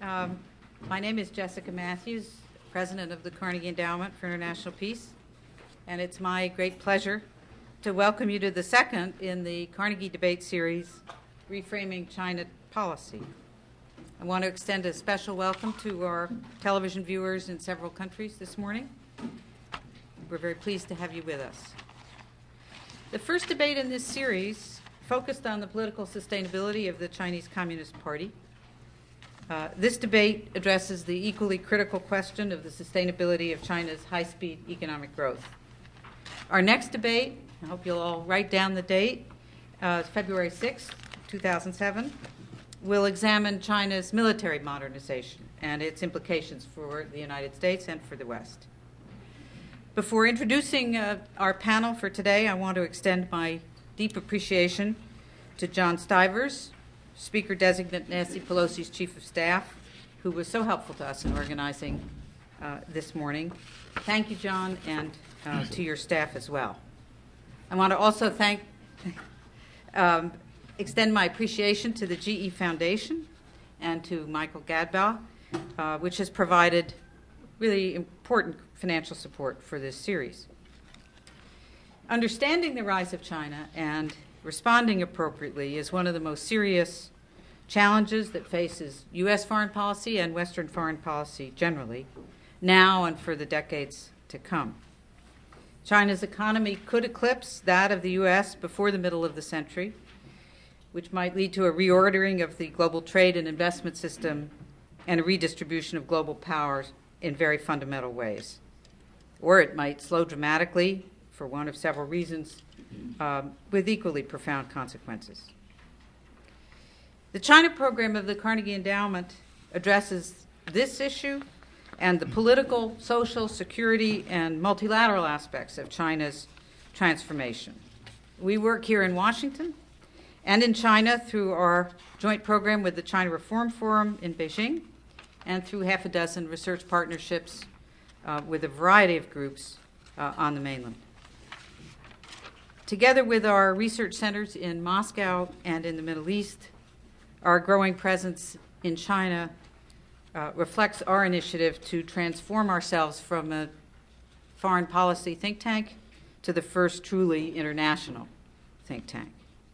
Um, my name is Jessica Matthews, President of the Carnegie Endowment for International Peace, and it's my great pleasure to welcome you to the second in the Carnegie Debate Series, Reframing China Policy. I want to extend a special welcome to our television viewers in several countries this morning. We're very pleased to have you with us. The first debate in this series focused on the political sustainability of the Chinese Communist Party. This debate addresses the equally critical question of the sustainability of China's high-speed economic growth. Our next debate, I hope you'll all write down the date, February 6, 2007, will examine China's military modernization and its implications for the United States and for the West. Before introducing our panel for today, I want to extend my deep appreciation to John Stivers, Speaker-designate Nancy Pelosi's Chief of Staff, who was so helpful to us in organizing this morning. Thank you, John, and to your staff as well. I want to also extend my appreciation to the GE Foundation and to Michael Gadbow, which has provided really important financial support for this series. Understanding the rise of China and responding appropriately is one of the most serious challenges that faces U.S. foreign policy and Western foreign policy generally, now and for the decades to come. China's economy could eclipse that of the U.S. before the middle of the century, which might lead to a reordering of the global trade and investment system and a redistribution of global powers in very fundamental ways. Or it might slow dramatically for one of several reasons, with equally profound consequences. The China program of the Carnegie Endowment addresses this issue and the political, social, security, and multilateral aspects of China's transformation. We work here in Washington and in China through our joint program with the China Reform Forum in Beijing and through half a dozen research partnerships with a variety of groups on the mainland. Together with our research centers in Moscow and in the Middle East, our growing presence in China reflects our initiative to transform ourselves from a foreign policy think tank to the first truly international think tank.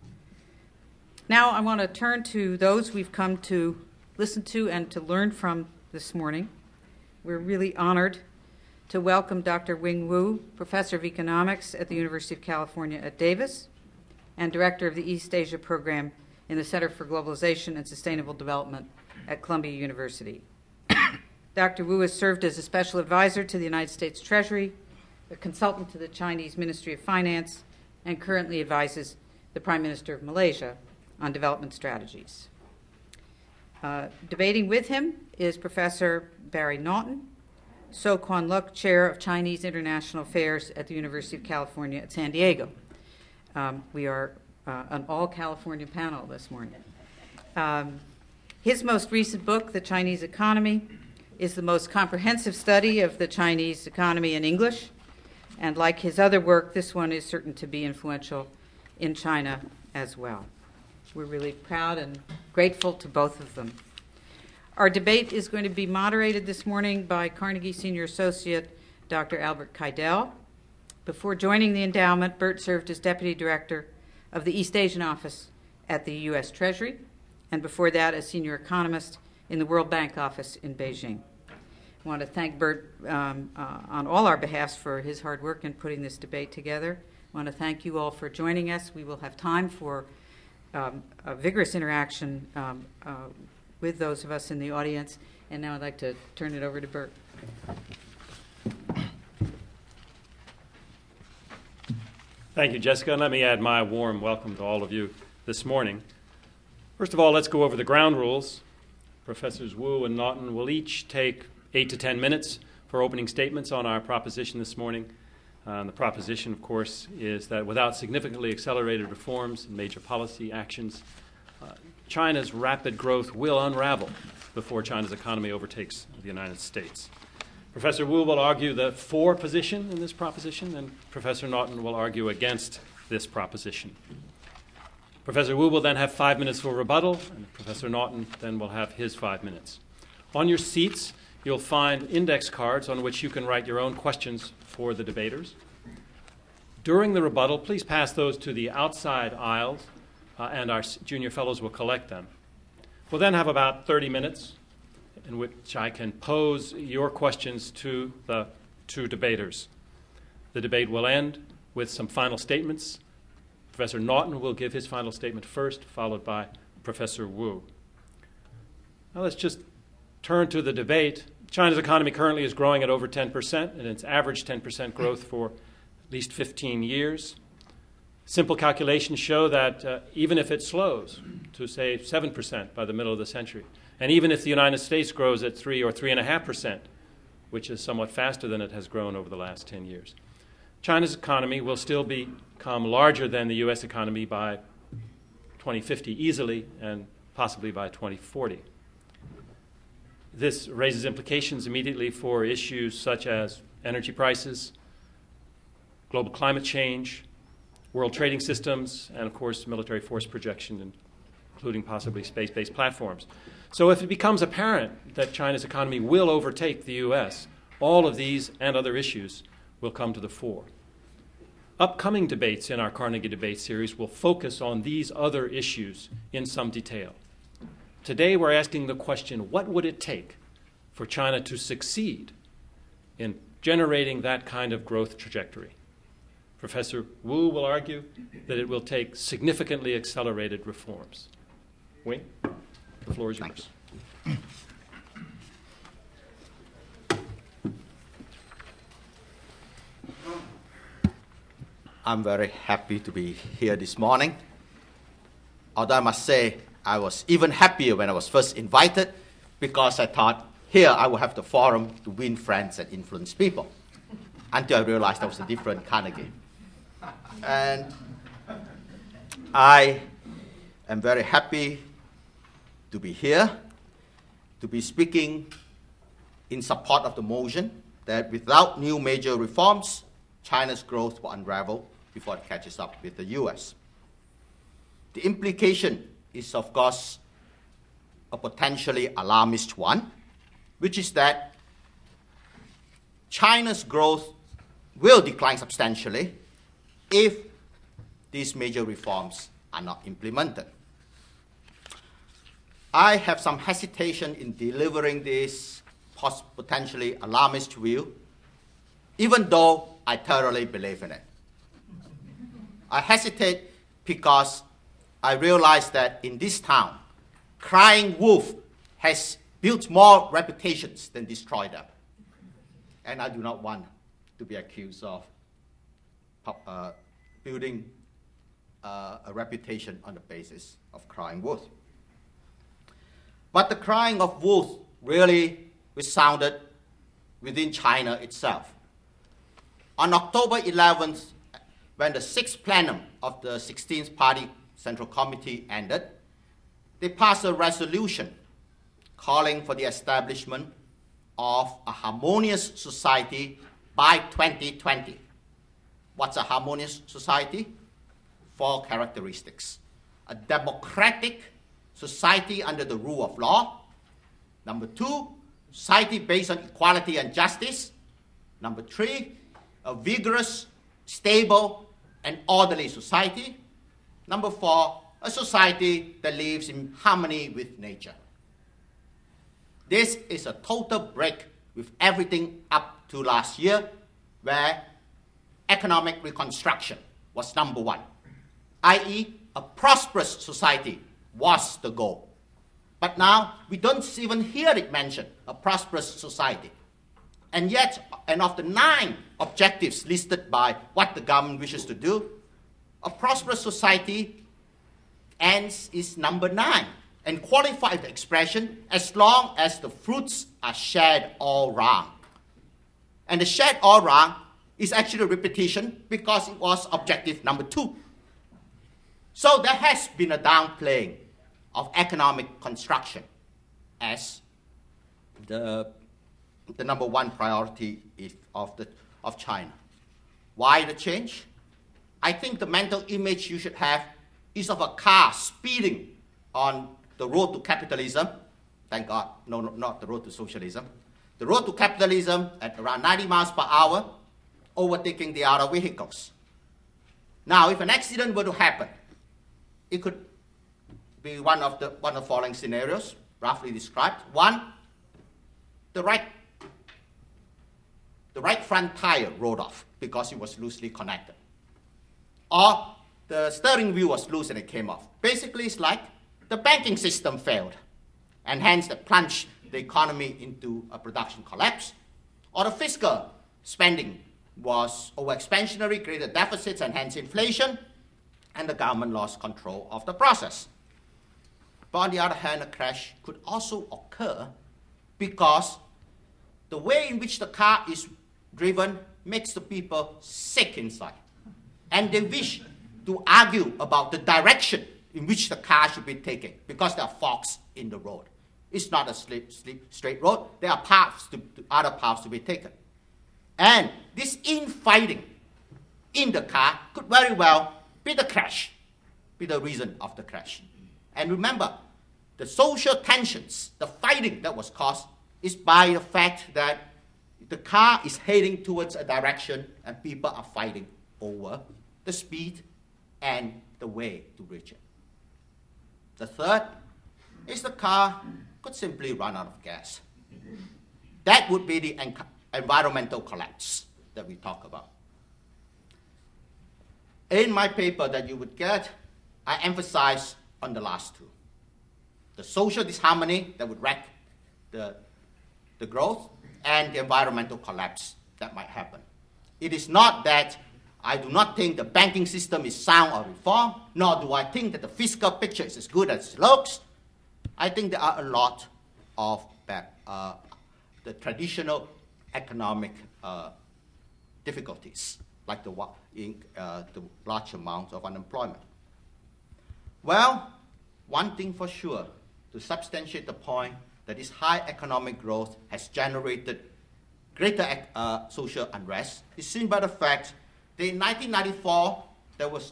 Now I want to turn to those we've come to listen to and to learn from this morning. We're really honored to welcome Dr. Wing Wu, Professor of Economics at the University of California at Davis and Director of the East Asia Program in the Center for Globalization and Sustainable Development at Columbia University. Dr. Wu has served as a special advisor to the United States Treasury, a consultant to the Chinese Ministry of Finance, and currently advises the Prime Minister of Malaysia on development strategies. Debating with him is Professor Barry Naughton, So Kwon Luk, Chair of Chinese International Affairs at the University of California at San Diego. We are an all-California panel this morning. His most recent book, The Chinese Economy, is the most comprehensive study of the Chinese economy in English, and like his other work, this one is certain to be influential in China as well. We're really proud and grateful to both of them. Our debate is going to be moderated this morning by Carnegie Senior Associate Dr. Albert Keidel. Before joining the endowment, Bert served as Deputy Director of the East Asian Office at the U.S. Treasury, and before that as Senior Economist in the World Bank Office in Beijing. I want to thank Bert on all our behalfs for his hard work in putting this debate together. I want to thank you all for joining us. We will have time for a vigorous interaction with those of us in the audience. And now I'd like to turn it over to Bert. Thank you, Jessica. And let me add my warm welcome to all of you this morning. First of all, let's go over the ground rules. Professors Wu and Naughton will each take 8 to 10 minutes for opening statements on our proposition this morning. The proposition, of course, is that without significantly accelerated reforms and major policy actions, China's rapid growth will unravel before China's economy overtakes the United States. Professor Wu will argue the for position in this proposition, and Professor Naughton will argue against this proposition. Professor Wu will then have 5 minutes for rebuttal, and Professor Naughton then will have his 5 minutes. On your seats, you'll find index cards on which you can write your own questions for the debaters. During the rebuttal, please pass those to the outside aisles, and our junior fellows will collect them. We'll then have about 30 minutes in which I can pose your questions to the two debaters. The debate will end with some final statements. Professor Naughton will give his final statement first, followed by Professor Wu. Now let's just turn to the debate. China's economy currently is growing at over 10%, and it's averaged 10% growth for at least 15 years. Simple calculations show that even if it slows to, say, 7% by the middle of the century, and even if the United States grows at 3 or 3.5%, which is somewhat faster than it has grown over the last 10 years, China's economy will still become larger than the U.S. economy by 2050 easily, and possibly by 2040. This raises implications immediately for issues such as energy prices, global climate change, world trading systems, and, of course, military force projection, including possibly space-based platforms. So if it becomes apparent that China's economy will overtake the U.S., all of these and other issues will come to the fore. Upcoming debates in our Carnegie Debate Series will focus on these other issues in some detail. Today we're asking the question, what would it take for China to succeed in generating that kind of growth trajectory? Professor Wu will argue that it will take significantly accelerated reforms. Wing, the floor is yours. I'm very happy to be here this morning. Although I must say, I was even happier when I was first invited, because I thought here I would have the forum to win friends and influence people, until I realized that was a different Carnegie. And I am very happy to be here, to be speaking in support of the motion that without new major reforms, China's growth will unravel before it catches up with the U.S. The implication is, of course, a potentially alarmist one, which is that China's growth will decline substantially if these major reforms are not implemented. I have some hesitation in delivering this potentially alarmist view, even though I thoroughly believe in it. I hesitate because I realize that in this town, crying wolf has built more reputations than destroyed them. And I do not want to be accused of building a reputation on the basis of crying wolf. But the crying of wolf really resounded within China itself. On October 11th, when the 6th plenum of the 16th Party Central Committee ended, they passed a resolution calling for the establishment of a harmonious society by 2020. What's a harmonious society? 4 characteristics. A democratic society under the rule of law. Number 2, society based on equality and justice. Number 3, a vigorous, stable, and orderly society. Number 4, a society that lives in harmony with nature. This is a total break with everything up to last year, where economic reconstruction was number 1, i.e., a prosperous society was the goal. But now we don't even hear it mentioned, a prosperous society. And yet, and of the 9 objectives listed by what the government wishes to do, a prosperous society is number 9 and qualifies the expression as long as the fruits are shared all round. And the shared all round is actually a repetition because it was objective number 2. So there has been a downplaying of economic construction as the number 1 priority of China. Why the change? I think the mental image you should have is of a car speeding on the road to capitalism, Thank God, not the road to socialism. The road to capitalism at around 90 miles per hour, overtaking the other vehicles. Now, if an accident were to happen, it could be one of the following scenarios, roughly described. One, the right front tire rolled off because it was loosely connected. Or the steering wheel was loose and it came off. Basically, it's like the banking system failed, and hence that plunged the economy into a production collapse. Or the fiscal spending was over-expansionary, created deficits and hence inflation, and the government lost control of the process. But on the other hand, a crash could also occur because the way in which the car is driven makes the people sick inside. And they wish to argue about the direction in which the car should be taken because there are forks in the road. It's not a straight road. There are other paths to be taken. And this infighting in the car could very well be the crash, be the reason of the crash. And remember, the social tensions, the fighting that was caused is by the fact that the car is heading towards a direction and people are fighting over the speed and the way to reach it. The third is the car could simply run out of gas. That would be the environmental collapse that we talk about. In my paper that you would get, I emphasize on the last two. The social disharmony that would wreck the growth and the environmental collapse that might happen. It is not that I do not think the banking system is sound or reformed, nor do I think that the fiscal picture is as good as it looks. I think there are a lot of the traditional economic difficulties, like the large amount of unemployment. Well, one thing for sure, to substantiate the point that this high economic growth has generated greater social unrest is seen by the fact that in 1994 there were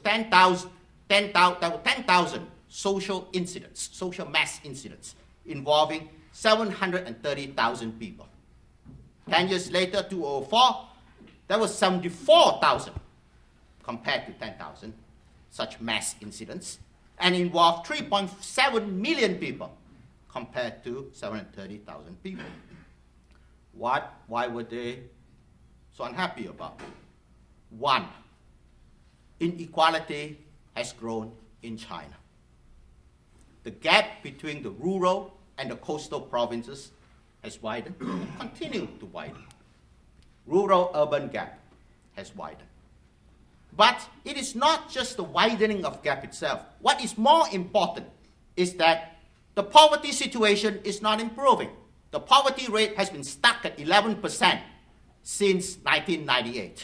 10,000 social incidents, social mass incidents, involving 730,000 people. 10 years later, 2004, there were 74,000 compared to 10,000 such mass incidents, and involved 3.7 million people compared to 730,000 people. Why were they so unhappy about it? One, inequality has grown in China. The gap between the rural and the coastal provinces has widened and continued to widen. Rural-urban gap has widened. But it is not just the widening of gap itself. What is more important is that the poverty situation is not improving. The poverty rate has been stuck at 11% since 1998.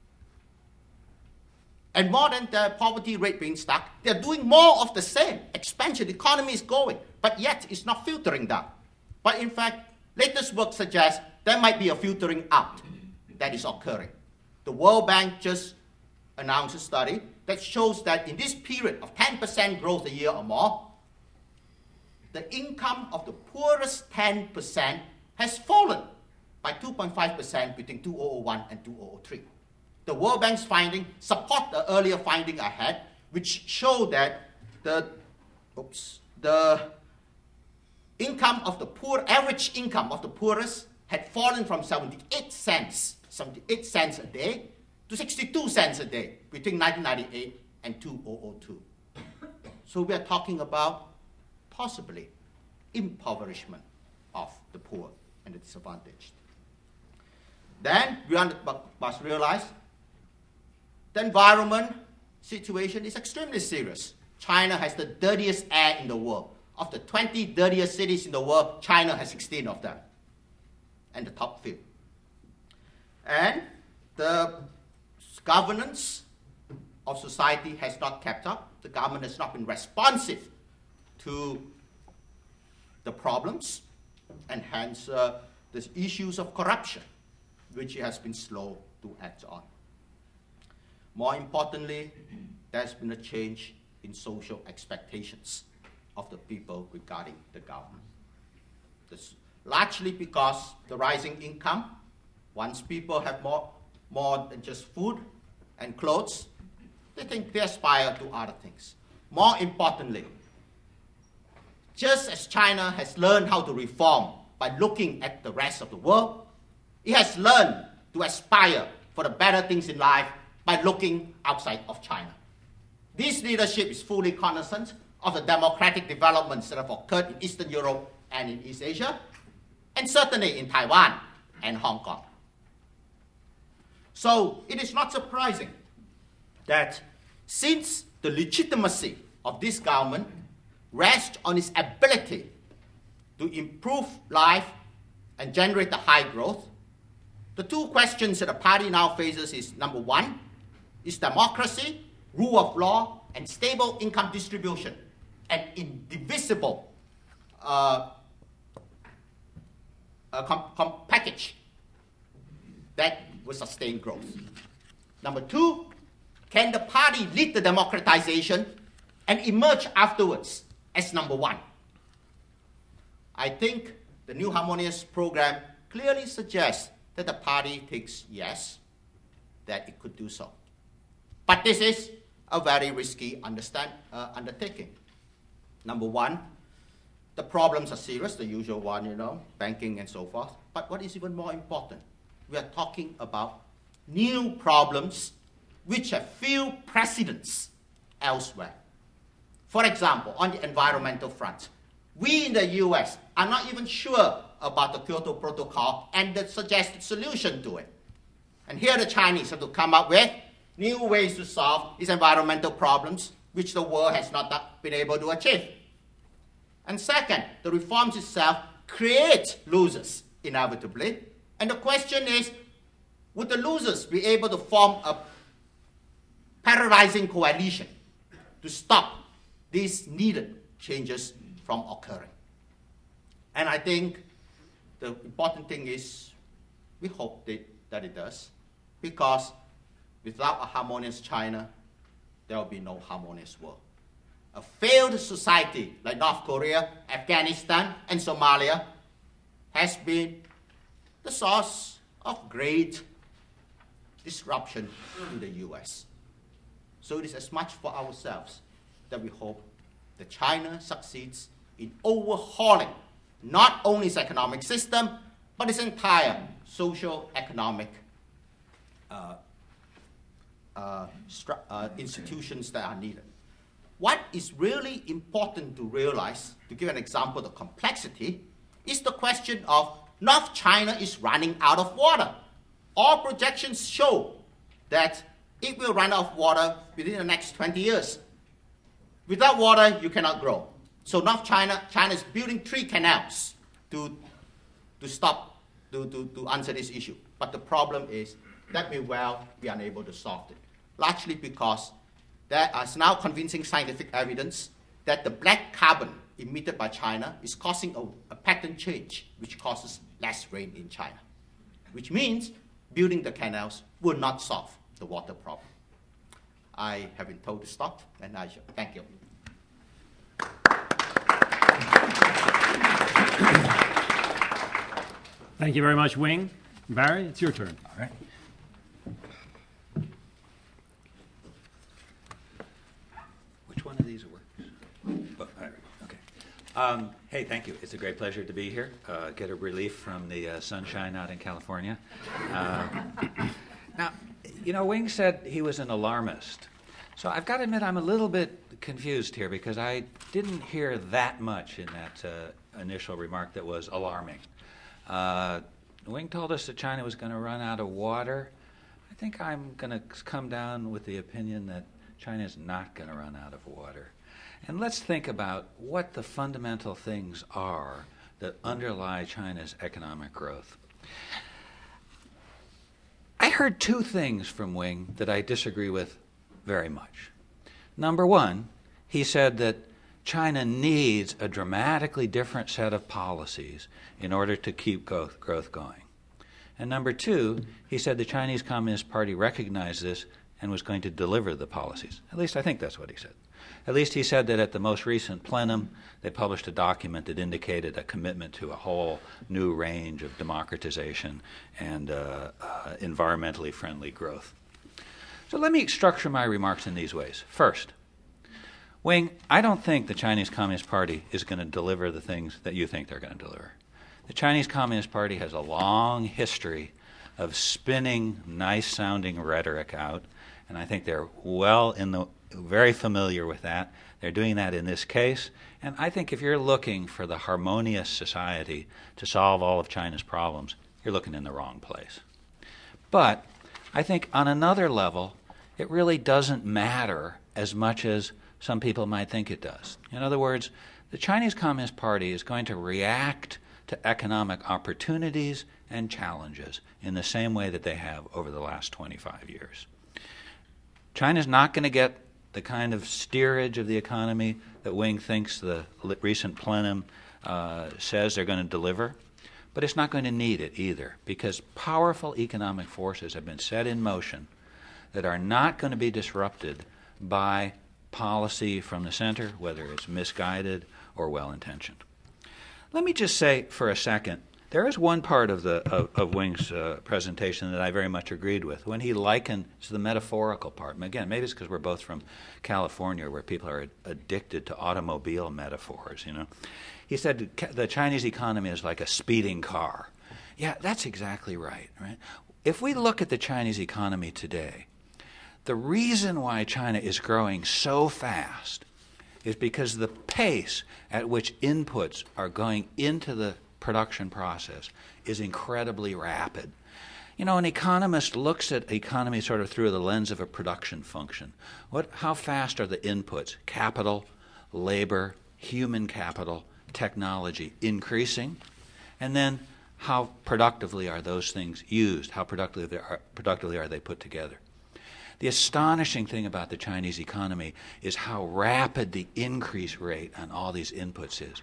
And more than the poverty rate being stuck, they're doing more of the same. Expansion, the economy is going, but yet it's not filtering down. But in fact, latest work suggests there might be a filtering out that is occurring. The World Bank just announced a study that shows that in this period of 10% growth a year or more, the income of the poorest 10% has fallen by 2.5% between 2001 and 2003. The World Bank's finding support the earlier finding I had, which showed that the income of the poor, average income of the poorest had fallen from 78 cents a day to 62 cents a day between 1998 and 2002. So we are talking about possibly impoverishment of the poor and the disadvantaged. Then we must realize the environment situation is extremely serious. China has the dirtiest air in the world. Of the 20 dirtiest cities in the world, China has 16 of them, and the top few. And the governance of society has not kept up. The government has not been responsive to the problems, and hence the issues of corruption, which it has been slow to act on. More importantly, there's been a change in social expectations of the people regarding the government. largely because the rising income. Once people have more than just food and clothes, they aspire to other things. More importantly, just as China has learned how to reform by looking at the rest of the world, it has learned to aspire for the better things in life by looking outside of China. This leadership is fully cognizant of the democratic developments that have occurred in Eastern Europe and in East Asia, and certainly in Taiwan and Hong Kong. So it is not surprising that since the legitimacy of this government rests on its ability to improve life and generate the high growth, the two questions that the party now faces is, number one, is democracy, rule of law, and stable income distribution, an indivisible package that will sustain growth. Number two, can the party lead the democratization and emerge afterwards as number one? I think the New Harmonious program clearly suggests that the party thinks yes, that it could do so. But this is a very risky undertaking. Number one, the problems are serious, the usual one, banking and so forth. But what is even more important, we are talking about new problems which have few precedents elsewhere. For example, on the environmental front, we in the US are not even sure about the Kyoto Protocol and the suggested solution to it. And here the Chinese have to come up with new ways to solve these environmental problems which the world has not been able to achieve. And second, the reforms itself create losers inevitably. And the question is, would the losers be able to form a paralyzing coalition to stop these needed changes from occurring? And I think the important thing is we hope that it does, because without a harmonious China, there will be no harmonious world. A failed society like North Korea, Afghanistan, and Somalia has been the source of great disruption in the US. So it is as much for ourselves that we hope that China succeeds in overhauling not only its economic system, but its entire social-economic institutions that are needed. What is really important to realize, to give an example of the complexity, is the question of North China is running out of water. All projections show that it will run out of water within the next 20 years. Without water, you cannot grow. So North China is building 3 canals to answer this issue. But the problem is that may well be unable to solve it, largely because there is now convincing scientific evidence that the black carbon emitted by China is causing a pattern change, which causes less rain in China, which means building the canals will not solve the water problem. I have been told to stop, and I shall. Thank you. Thank you very much, Wing. Barry, it's your turn. All right. Which one of these works? Oh, all right. Okay. Hey, thank you. It's a great pleasure to be here. Get a relief from the sunshine out in California. Now, Wing said he was an alarmist. So I've got to admit I'm a little bit confused here because I didn't hear that much in that initial remark that was alarming. Wing told us that China was going to run out of water. I think I'm going to come down with the opinion that China is not going to run out of water. And let's think about what the fundamental things are that underlie China's economic growth. I heard 2 things from Wing that I disagree with very much. Number one, he said that China needs a dramatically different set of policies in order to keep growth going. And number 2, he said the Chinese Communist Party recognized this and was going to deliver the policies. At least I think that's what he said. At least he said that at the most recent plenum, they published a document that indicated a commitment to a whole new range of democratization and environmentally friendly growth. So let me structure my remarks in these ways. First, Wing, I don't think the Chinese Communist Party is going to deliver the things that you think they're going to deliver. The Chinese Communist Party has a long history of spinning nice-sounding rhetoric out, and I think they're very familiar with that. They're doing that in this case, and I think if you're looking for the harmonious society to solve all of China's problems, you're looking in the wrong place. But I think on another level, it really doesn't matter as much as some people might think it does. In other words, the Chinese Communist Party is going to react to economic opportunities and challenges in the same way that they have over the last 25 years. China's not going to get the kind of steerage of the economy that Wing thinks the recent plenum says they're going to deliver, but it's not going to need it either, because powerful economic forces have been set in motion that are not going to be disrupted by policy from the center, whether it's misguided or well-intentioned. Let me just say for a second, there is one part of Wing's presentation that I very much agreed with. When he likened to the metaphorical part, and again, maybe it's because we're both from California where people are addicted to automobile metaphors, He said the Chinese economy is like a speeding car. Yeah, that's exactly right? If we look at the Chinese economy today, the reason why China is growing so fast is because the pace at which inputs are going into the production process is incredibly rapid. An economist looks at economy sort of through the lens of a production function. How fast are the inputs? Capital, labor, human capital, technology increasing? And then how productively are those things used? How productively are they put together? The astonishing thing about the Chinese economy is how rapid the increase rate on all these inputs is.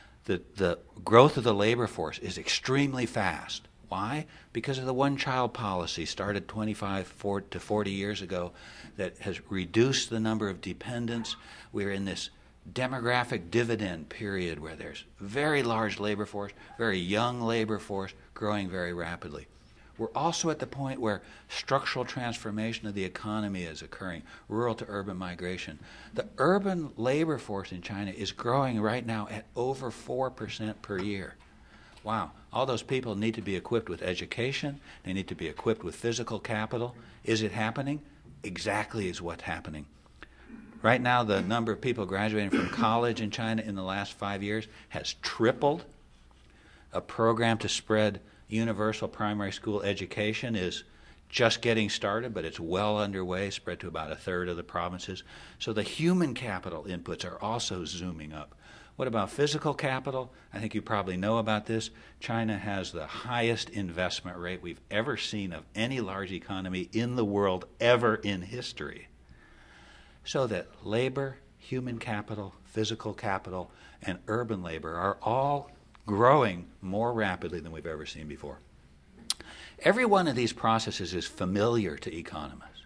The growth of the labor force is extremely fast. Why? Because of the one-child policy started 25 to 40 years ago that has reduced the number of dependents. We're in this demographic dividend period where there's very large labor force, very young labor force, growing very rapidly. We're also at the point where structural transformation of the economy is occurring, rural to urban migration. The urban labor force in China is growing right now at over 4% per year. Wow, all those people need to be equipped with education. They need to be equipped with physical capital. Is it happening? Exactly is what's happening. Right now, the number of people graduating from college in China in the last 5 years has tripled. A program to spread universal primary school education is just getting started, but it's well underway, spread to about a third of the provinces. So the human capital inputs are also zooming up. What about physical capital? I think you probably know about this. China has the highest investment rate we've ever seen of any large economy in the world ever in history. So that labor, human capital, physical capital, and urban labor are all growing more rapidly than we've ever seen before. Every one of these processes is familiar to economists.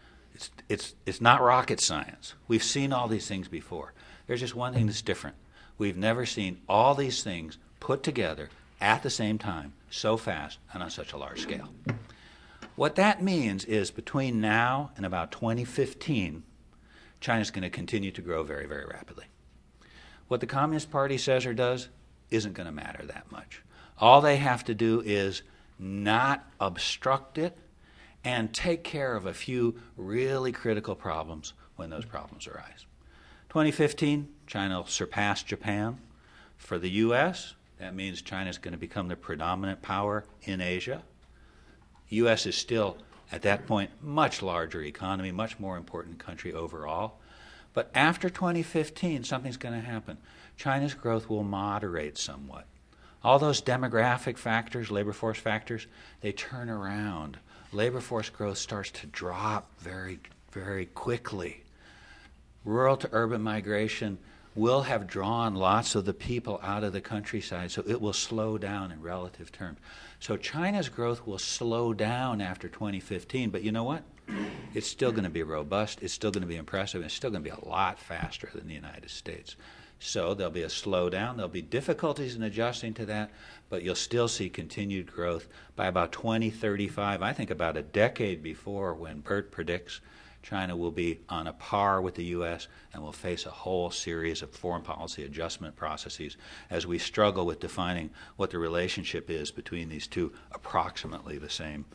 It's not rocket science. We've seen all these things before. There's just one thing that's different. We've never seen all these things put together at the same time, so fast, and on such a large scale. What that means is between now and about 2015, China's going to continue to grow very, very rapidly. What the Communist Party says or does isn't going to matter that much. All they have to do is not obstruct it and take care of a few really critical problems when those problems arise. 2015, China will surpass Japan. For the U.S., that means China's going to become the predominant power in Asia. The U.S. is still, at that point, much larger economy, much more important country overall. But after 2015, something's going to happen. China's growth will moderate somewhat. All those demographic factors, labor force factors, they turn around. Labor force growth starts to drop very, very quickly. Rural to urban migration will have drawn lots of the people out of the countryside, so it will slow down in relative terms. So China's growth will slow down after 2015, but you know what? It's still going to be robust, it's still going to be impressive, and it's still going to be a lot faster than the United States. So there'll be a slowdown, there'll be difficulties in adjusting to that, but you'll still see continued growth by about 2035, I think about a decade before when Bert predicts China will be on a par with the U.S. and will face a whole series of foreign policy adjustment processes as we struggle with defining what the relationship is between these two approximately the same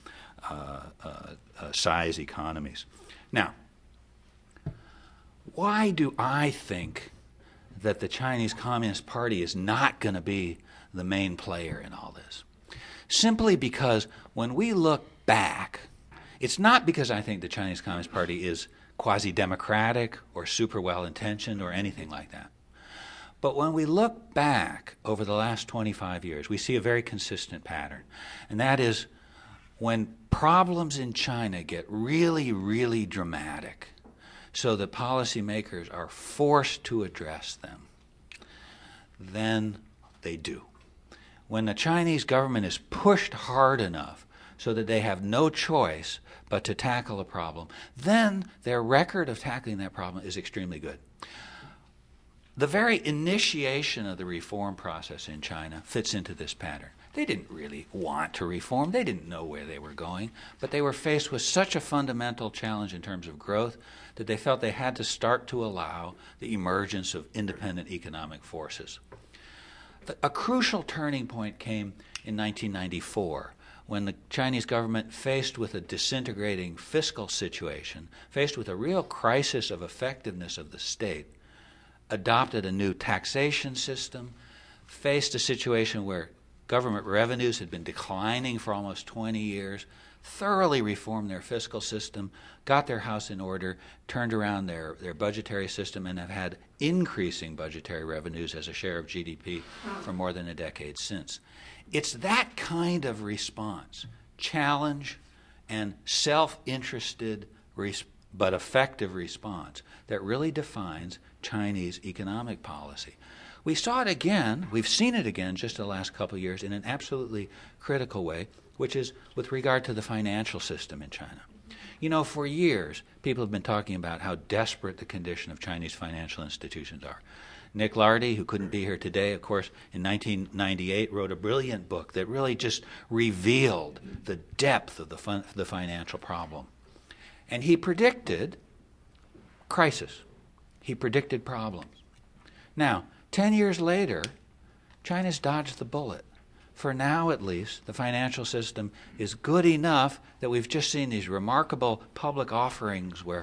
size economies. Now, why do I think that the Chinese Communist Party is not going to be the main player in all this? Simply because when we look back, it's not because I think the Chinese Communist Party is quasi-democratic or super well-intentioned or anything like that. But when we look back over the last 25 years, we see a very consistent pattern. And that is when problems in China get really, really dramatic, so that policymakers are forced to address them, then they do. When the Chinese government is pushed hard enough so that they have no choice but to tackle a problem, then their record of tackling that problem is extremely good. The very initiation of the reform process in China fits into this pattern. They didn't really want to reform. They didn't know where they were going, but they were faced with such a fundamental challenge in terms of growth that they felt they had to start to allow the emergence of independent economic forces. A crucial turning point came in 1994 when the Chinese government, faced with a disintegrating fiscal situation, faced with a real crisis of effectiveness of the state, adopted a new taxation system, faced a situation where government revenues had been declining for almost 20 years, thoroughly reformed their fiscal system, got their house in order, turned around their budgetary system, and have had increasing budgetary revenues as a share of GDP for more than a decade since. It's that kind of response, challenge and self-interested but effective response, that really defines Chinese economic policy. We saw it again, we've seen it again just the last couple of years in an absolutely critical way, which is with regard to the financial system in China. You know, for years, people have been talking about how desperate the condition of Chinese financial institutions are. Nick Lardy, who couldn't be here today, of course, in 1998 wrote a brilliant book that really just revealed the depth of the financial problem. And he predicted crisis. He predicted problems. Now, 10 years later, China's dodged the bullet. For now, at least, the financial system is good enough that we've just seen these remarkable public offerings where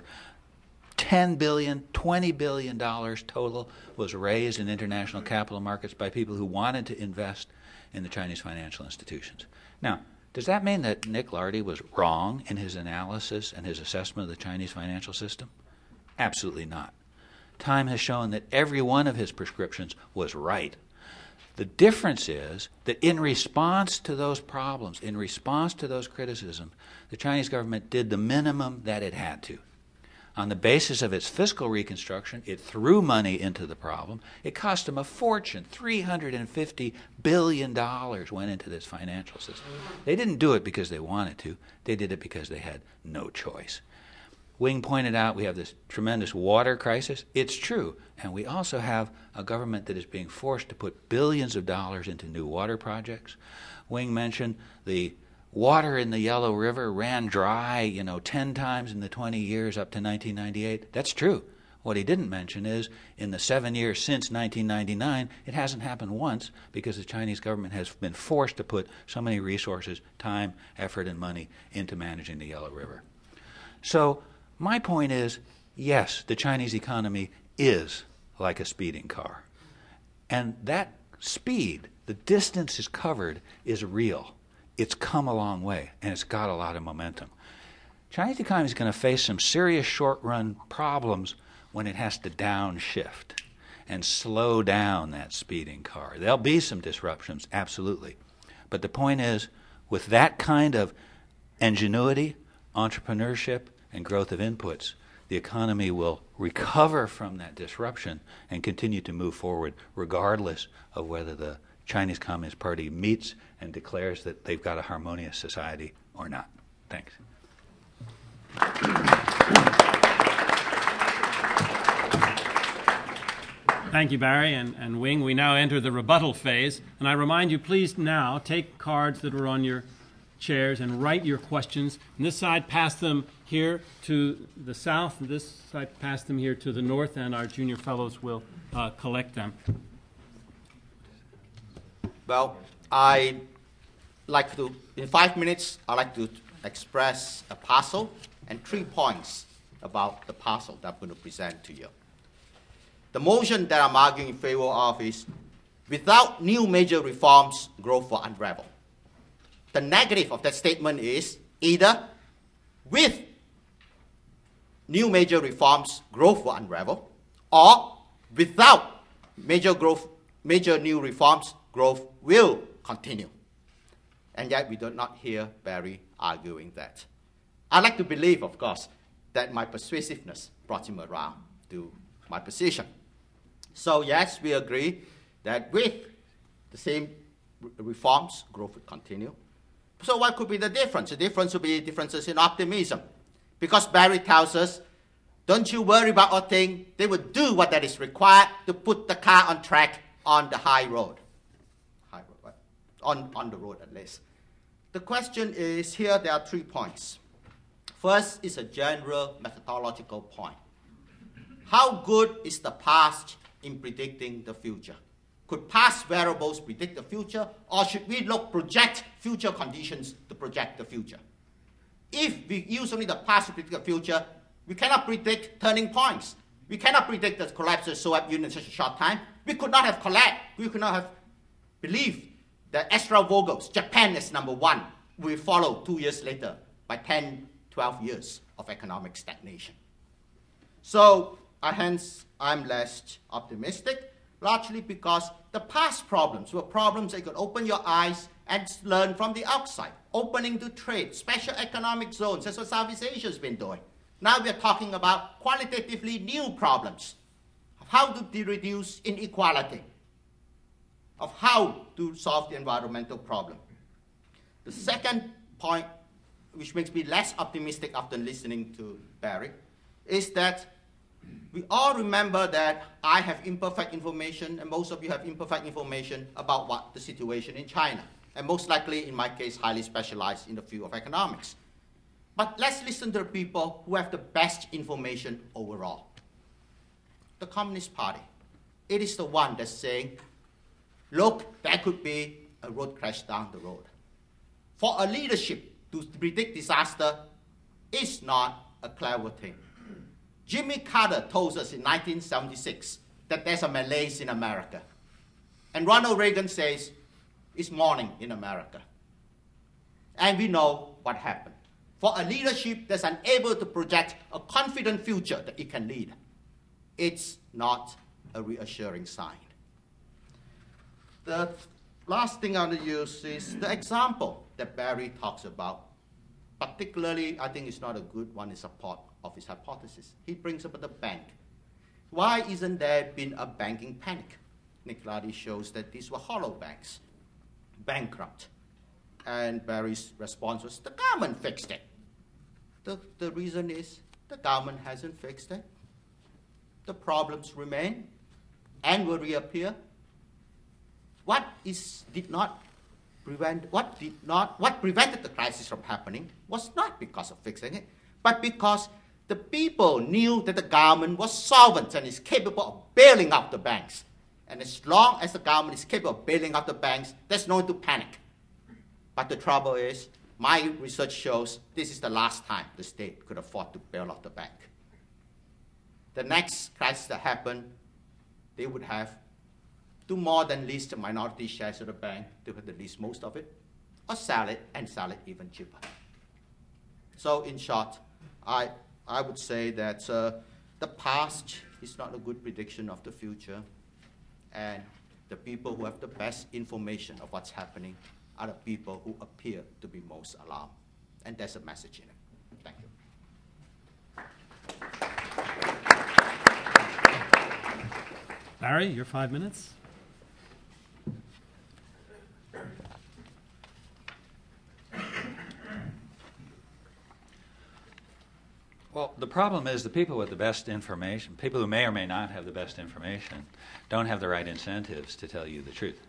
$10 billion, $20 billion total was raised in international capital markets by people who wanted to invest in the Chinese financial institutions. Now, does that mean that Nick Lardy was wrong in his analysis and his assessment of the Chinese financial system? Absolutely not. Time has shown that every one of his prescriptions was right. The difference is that in response to those problems, in response to those criticisms, the Chinese government did the minimum that it had to. On the basis of its fiscal reconstruction, it threw money into the problem. It cost them a fortune. $350 billion went into this financial system. They didn't do it because they wanted to. They did it because they had no choice. Wing pointed out we have this tremendous water crisis. It's true. And we also have a government that is being forced to put billions of dollars into new water projects. Wing mentioned the water in the Yellow River ran dry, 10 times in the 20 years up to 1998. That's true. What he didn't mention is in the 7 years since 1999, it hasn't happened once because the Chinese government has been forced to put so many resources, time, effort, and money into managing the Yellow River. So my point is, yes, the Chinese economy is like a speeding car. And that speed, the distance is covered, is real. It's come a long way, and it's got a lot of momentum. Chinese economy is going to face some serious short-run problems when it has to downshift and slow down that speeding car. There'll be some disruptions, absolutely. But the point is, with that kind of ingenuity, entrepreneurship, and growth of inputs, the economy will recover from that disruption and continue to move forward regardless of whether the Chinese Communist Party meets and declares that they've got a harmonious society or not. Thanks. Thank you, Barry and Wing. We now enter the rebuttal phase. And I remind you, please now take cards that are on your chairs and write your questions. On this side, pass them here to the south. And this side, pass them here to the north, and our junior fellows will collect them. Well, I like to, in 5 minutes, I'd like to express a parcel and 3 points about the parcel that I'm going to present to you. The motion that I'm arguing in favor of is, without new major reforms, growth will unravel. The negative of that statement is either with new major reforms, growth will unravel, or without major new reforms, growth will continue. And yet we do not hear Barry arguing that. I like to believe, of course, that my persuasiveness brought him around to my position. So yes, we agree that with the same reforms, growth would continue. So what could be the difference? The difference would be differences in optimism. Because Barry tells us, don't you worry about a thing, they will do what that is required to put the car on track on the high road. High road, right? On the road at least. The question is, here there are 3 points. First is a general methodological point. How good is the past in predicting the future? Could past variables predict the future, or should we project future conditions to project the future? If we use only the past to predict the future, we cannot predict turning points. We cannot predict the collapse of the Soviet Union in such a short time. We could not have collapsed. We could not have believed that Extra-Vogels, Japan is number 1, will follow 2 years later by 10, 12 years of economic stagnation. So, hence, I'm less optimistic, largely because the past problems were problems that could open your eyes and learn from the outside. Opening to trade, special economic zones, that's what Southeast Asia has been doing. Now we're talking about qualitatively new problems, of how to reduce inequality, of how to solve the environmental problem. The second point, which makes me less optimistic after listening to Barry, is that we all remember that I have imperfect information, and most of you have imperfect information about what the situation in China, and most likely, in my case, highly specialized in the field of economics. But let's listen to the people who have the best information overall. The Communist Party. It is the one that's saying, look, there could be a road crash down the road. For a leadership to predict disaster is not a clever thing. Jimmy Carter told us in 1976 that there's a malaise in America. And Ronald Reagan says, it's morning in America. And we know what happened. For a leadership that's unable to project a confident future that it can lead, it's not a reassuring sign. The last thing I want to use is the example that Barry talks about. Particularly, I think it's not a good one in support of his hypothesis. He brings up the bank. Why isn't there been a banking panic? Nick Lardy shows that these were hollow banks, bankrupt. And Barry's response was, the government fixed it. The reason is the government hasn't fixed it. The problems remain and will reappear. What prevented the crisis from happening was not because of fixing it, but because the people knew that the government was solvent and is capable of bailing out the banks. And as long as the government is capable of bailing out the banks, there's no need to panic. But the trouble is, my research shows this is the last time the state could afford to bail out the bank. The next crisis that happened, they would have to more than lease the minority shares of the bank, they would have to lease most of it, or sell it, and sell it even cheaper. So in short, I would say that the past is not a good prediction of the future, and the people who have the best information of what's happening are the people who appear to be most alarmed. And there's a message in it. Thank you. Barry, your 5 minutes. Well, the problem is the people with the best information, people who may or may not have the best information, don't have the right incentives to tell you the truth.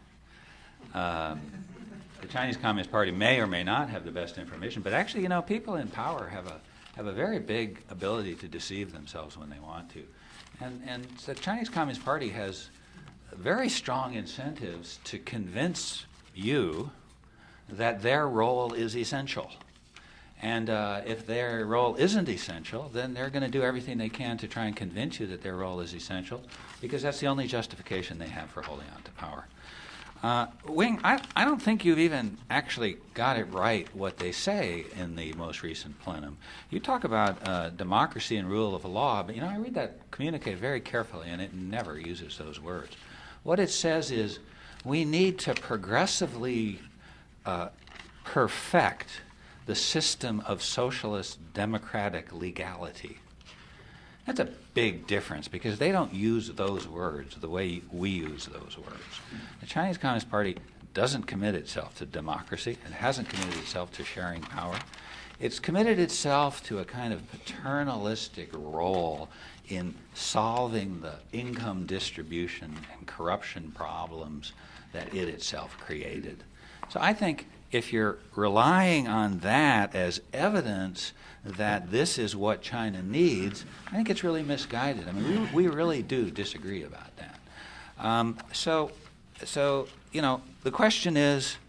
The Chinese Communist Party may or may not have the best information, but actually, you know, people in power have a very big ability to deceive themselves when they want to. And the Chinese Communist Party has very strong incentives to convince you that their role is essential. And if their role isn't essential, then they're going to do everything they can to try and convince you that their role is essential, because that's the only justification they have for holding on to power. Wing, I don't think you've even actually got it right what they say in the most recent plenum. You talk about democracy and rule of law, but, you know, I read that communique very carefully, and it never uses those words. What it says is we need to progressively perfect the system of socialist democratic legality. That's a big difference, because they don't use those words the way we use those words. The Chinese Communist Party doesn't commit itself to democracy. It hasn't committed itself to sharing power. It's committed itself to a kind of paternalistic role in solving the income distribution and corruption problems that it itself created. So I think if you're relying on that as evidence that this is what China needs, I think it's really misguided. I mean, we really do disagree about that. So you know, the question is,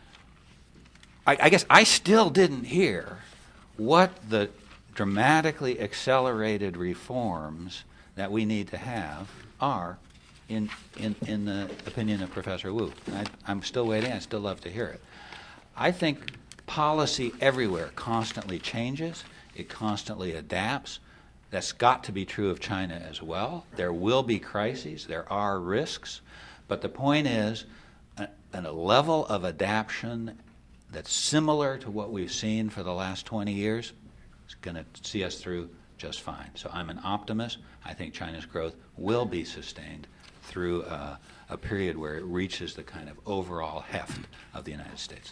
I guess I still didn't hear what the dramatically accelerated reforms that we need to have are in the opinion of Professor Wu. I'm still waiting. I'd still love to hear it. I think policy everywhere constantly changes. It constantly adapts. That's got to be true of China as well. There will be crises. There are risks. But the point is, a level of adaptation that's similar to what we've seen for the last 20 years is going to see us through just fine. So I'm an optimist. I think China's growth will be sustained through a period where it reaches the kind of overall heft of the United States.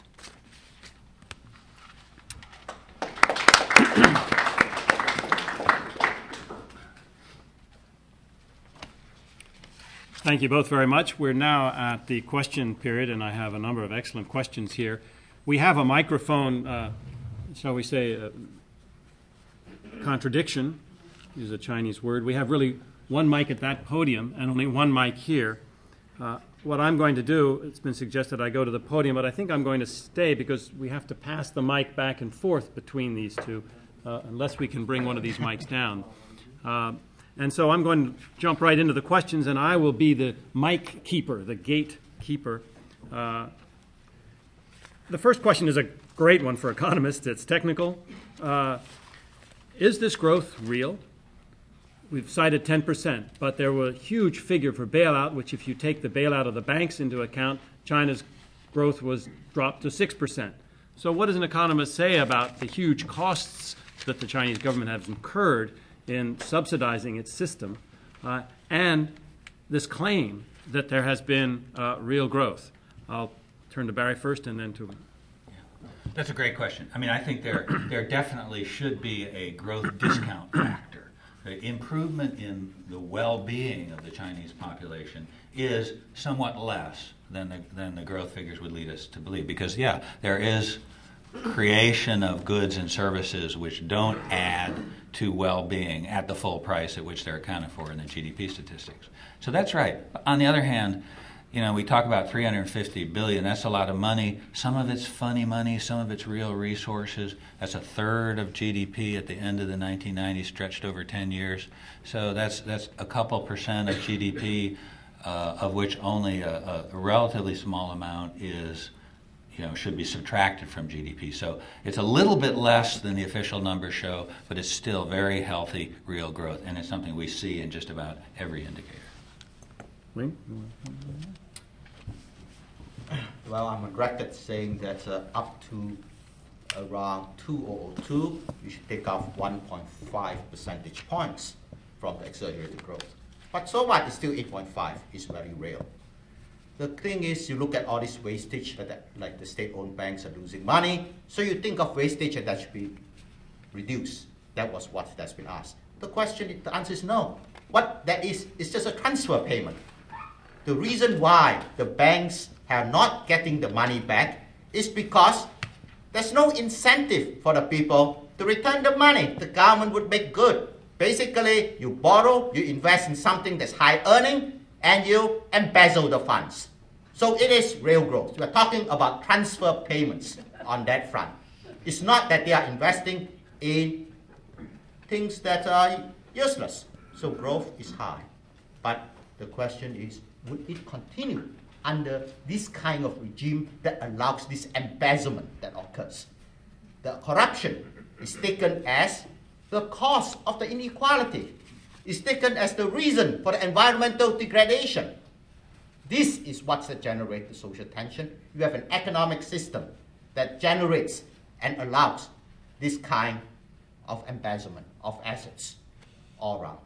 Thank you both very much. We're now at the question period, and I have a number of excellent questions here. We have a microphone, shall we say, contradiction, is a Chinese word. We have really one mic at that podium and only one mic here. What I'm going to do, it's been suggested I go to the podium, but I think I'm going to stay because we have to pass the mic back and forth between these two, unless we can bring one of these mics down. And so I'm going to jump right into the questions, and I will be the mic keeper, the gate keeper. The first question is a great one for economists. It's technical. Is this growth real? We've cited 10%, but there was a huge figure for bailout, which if you take the bailout of the banks into account, China's growth was dropped to 6%. So what does an economist say about the huge costs that the Chinese government has incurred in subsidizing its system, and this claim that there has been real growth? I'll turn to Barry first and then to... That's a great question. I mean, I think there definitely should be a growth discount factor. The improvement in the well-being of the Chinese population is somewhat less than the growth figures would lead us to believe. Because, yeah, there is creation of goods and services which don't add to well-being at the full price at which they're accounted for in the GDP statistics. So that's right. On the other hand, you know, we talk about $350 billion. That's a lot of money. Some of it's funny money. Some of it's real resources. That's a third of GDP at the end of the 1990s, stretched over 10 years. So that's a couple percent of GDP, of which only a relatively small amount is, you know, should be subtracted from GDP. So it's a little bit less than the official numbers show, but it's still very healthy real growth, and it's something we see in just about every indicator. Wayne? Well, I'm on record saying that up to around 2002, you should take off 1.5 percentage points from the exaggerated growth. But so what? It's still 8.5. It's very real. The thing is, you look at all this wastage, the state-owned banks are losing money, so you think of wastage and that should be reduced. That was what that's been asked. The answer is no. What that is just a transfer payment. The reason why the banks are not getting the money back is because there's no incentive for the people to return the money. The government would make good. Basically, you borrow, you invest in something that's high earning, and you embezzle the funds. So it is real growth. We're talking about transfer payments on that front. It's not that they are investing in things that are useless. So growth is high. But the question is, would it continue under this kind of regime that allows this embezzlement that occurs? The corruption is taken as the cause of the inequality. It's taken as the reason for the environmental degradation. This is what generates the social tension. You have an economic system that generates and allows this kind of embezzlement of assets all around.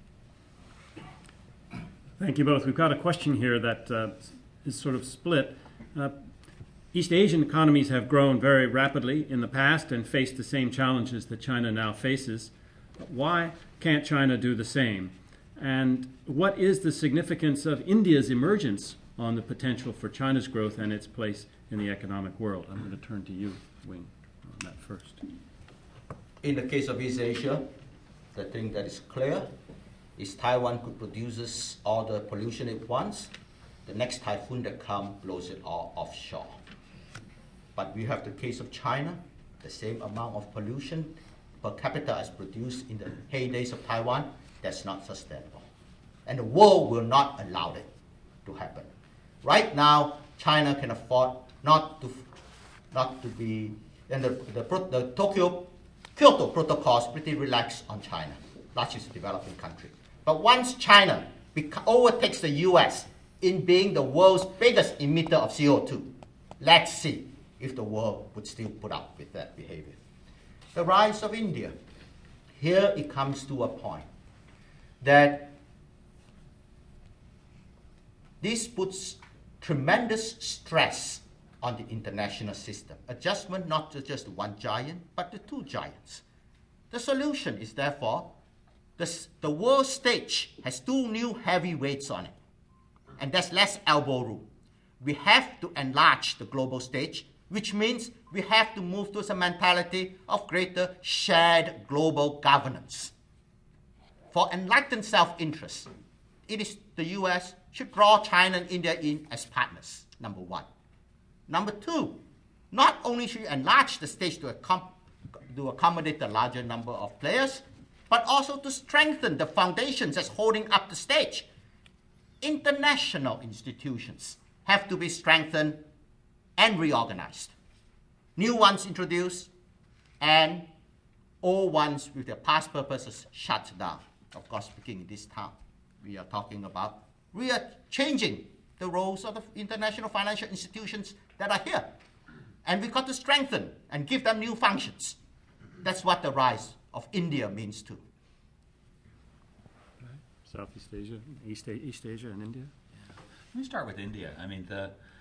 Thank you both. We've got a question here that is sort of split. East Asian economies have grown very rapidly in the past and faced the same challenges that China now faces. Why can't China do the same? And what is the significance of India's emergence on the potential for China's growth and its place in the economic world? I'm going to turn to you, Wing, on that first. In the case of East Asia, the thing that is clear is Taiwan could produce all the pollution it wants. The next typhoon that comes blows it all offshore. But we have the case of China, the same amount of pollution per capita as produced in the heydays of Taiwan. That's not sustainable. And the world will not allow it to happen. Right now, China can afford not to be, and the Kyoto Protocol is pretty relaxed on China, largest developing country. But once China overtakes the US in being the world's biggest emitter of CO2, let's see if the world would still put up with that behavior. The rise of India. Here it comes to a point that this puts tremendous stress on the international system. Adjustment not to just one giant, but to two giants. The solution is therefore, the world stage has two new heavyweights on it, and there's less elbow room. We have to enlarge the global stage, which means we have to move to a mentality of greater shared global governance. For enlightened self-interest, it is the US should draw China and India in as partners, number one. Number two, not only should you enlarge the stage to accommodate the larger number of players, but also to strengthen the foundations that's holding up the stage. International institutions have to be strengthened and reorganized. New ones introduced, and old ones with their past purposes shut down. Of course, speaking in this town, we are talking about we are changing the roles of the international financial institutions that are here. And we've got to strengthen and give them new functions. That's what the rise of India means too. Southeast Asia, East Asia and India? Yeah. Let me start with India. I mean,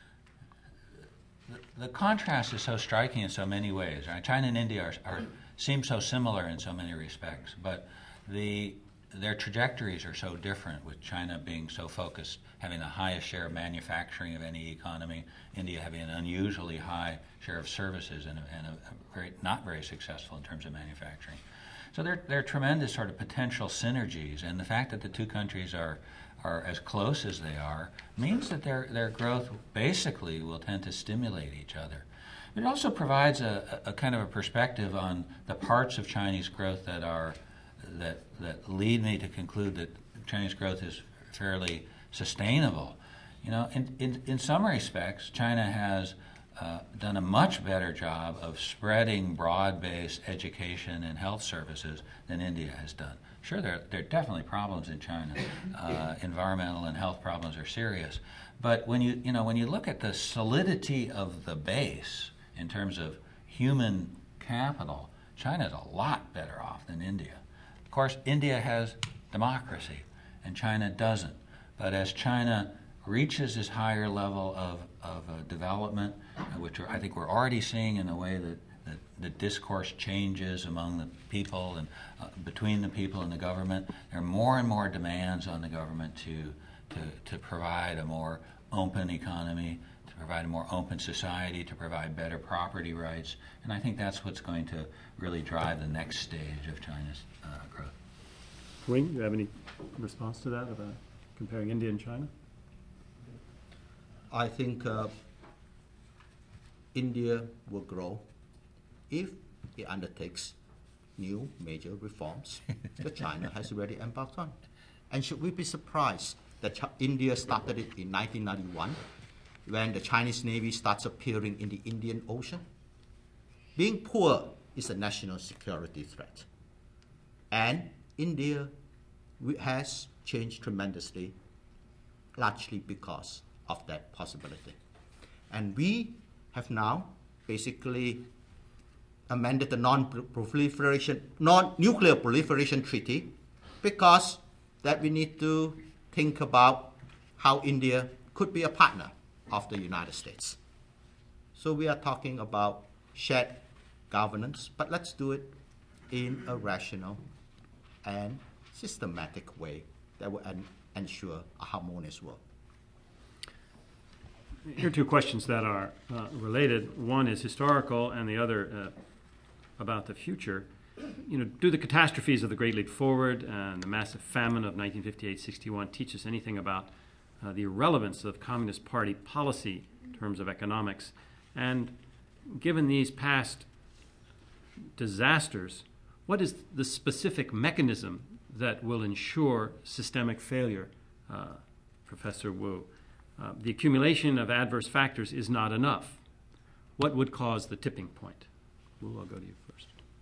the contrast is so striking in so many ways. Right? China and India seem so similar in so many respects, but their trajectories are so different, with China being so focused, having the highest share of manufacturing of any economy, India having an unusually high share of services and a not very successful in terms of manufacturing. So there are tremendous sort of potential synergies, and the fact that the two countries are as close as they are means that their growth basically will tend to stimulate each other. It also provides a kind of a perspective on the parts of Chinese growth that lead me to conclude that Chinese growth is fairly sustainable. You know, in some respects, China has done a much better job of spreading broad-based education and health services than India has done. Sure, there are definitely problems in China. Environmental and health problems are serious, but when you look at the solidity of the base in terms of human capital, China's a lot better off than India. Of course, India has democracy, and China doesn't. But as China reaches this higher level of development, which I think we're already seeing in the way that the discourse changes among the people and between the people and the government. There are more and more demands on the government to provide a more open economy, to provide a more open society, to provide better property rights. And I think that's what's going to really drive the next stage of China's growth. Wing, do you have any response to that about comparing India and China? I think India will grow if it undertakes new major reforms that China has already embarked on. And should we be surprised that India started it in 1991 when the Chinese Navy starts appearing in the Indian Ocean? Being poor is a national security threat. And India has changed tremendously, largely because of that possibility. And we have now basically amended the non-nuclear proliferation treaty because that we need to think about how India could be a partner of the United States. So we are talking about shared governance, but let's do it in a rational and systematic way that will ensure a harmonious world. Here are two questions that are related. One is historical, and the other about the future. Do the catastrophes of the Great Leap Forward and the massive famine of 1958-61 teach us anything about the irrelevance of Communist Party policy in terms of economics? And given these past disasters, what is the specific mechanism that will ensure systemic failure, Professor Wu? The accumulation of adverse factors is not enough. What would cause the tipping point? Wu, I'll go to you first.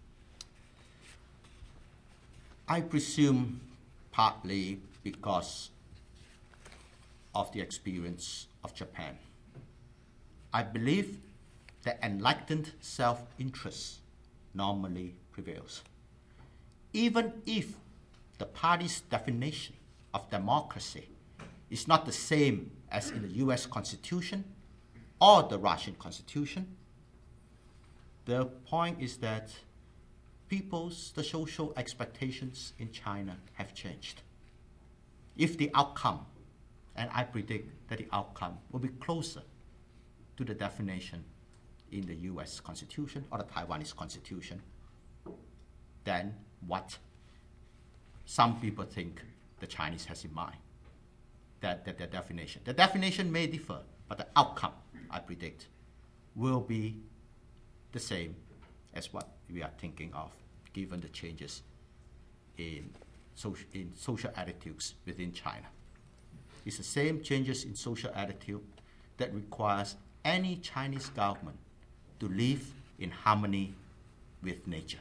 I presume partly because of the experience of Japan. I believe that enlightened self-interest normally prevails. Even if the party's definition of democracy is not the same as in the US Constitution or the Russian Constitution, the point is that the social expectations in China have changed. If the outcome, and I predict that the outcome will be closer to the definition in the US Constitution or the Taiwanese Constitution than what some people think the Chinese has in mind, that their definition. The definition may differ, but the outcome, I predict, will be the same as what we are thinking of, given the changes in social attitudes within China. It's the same changes in social attitude that requires any Chinese government to live in harmony with nature.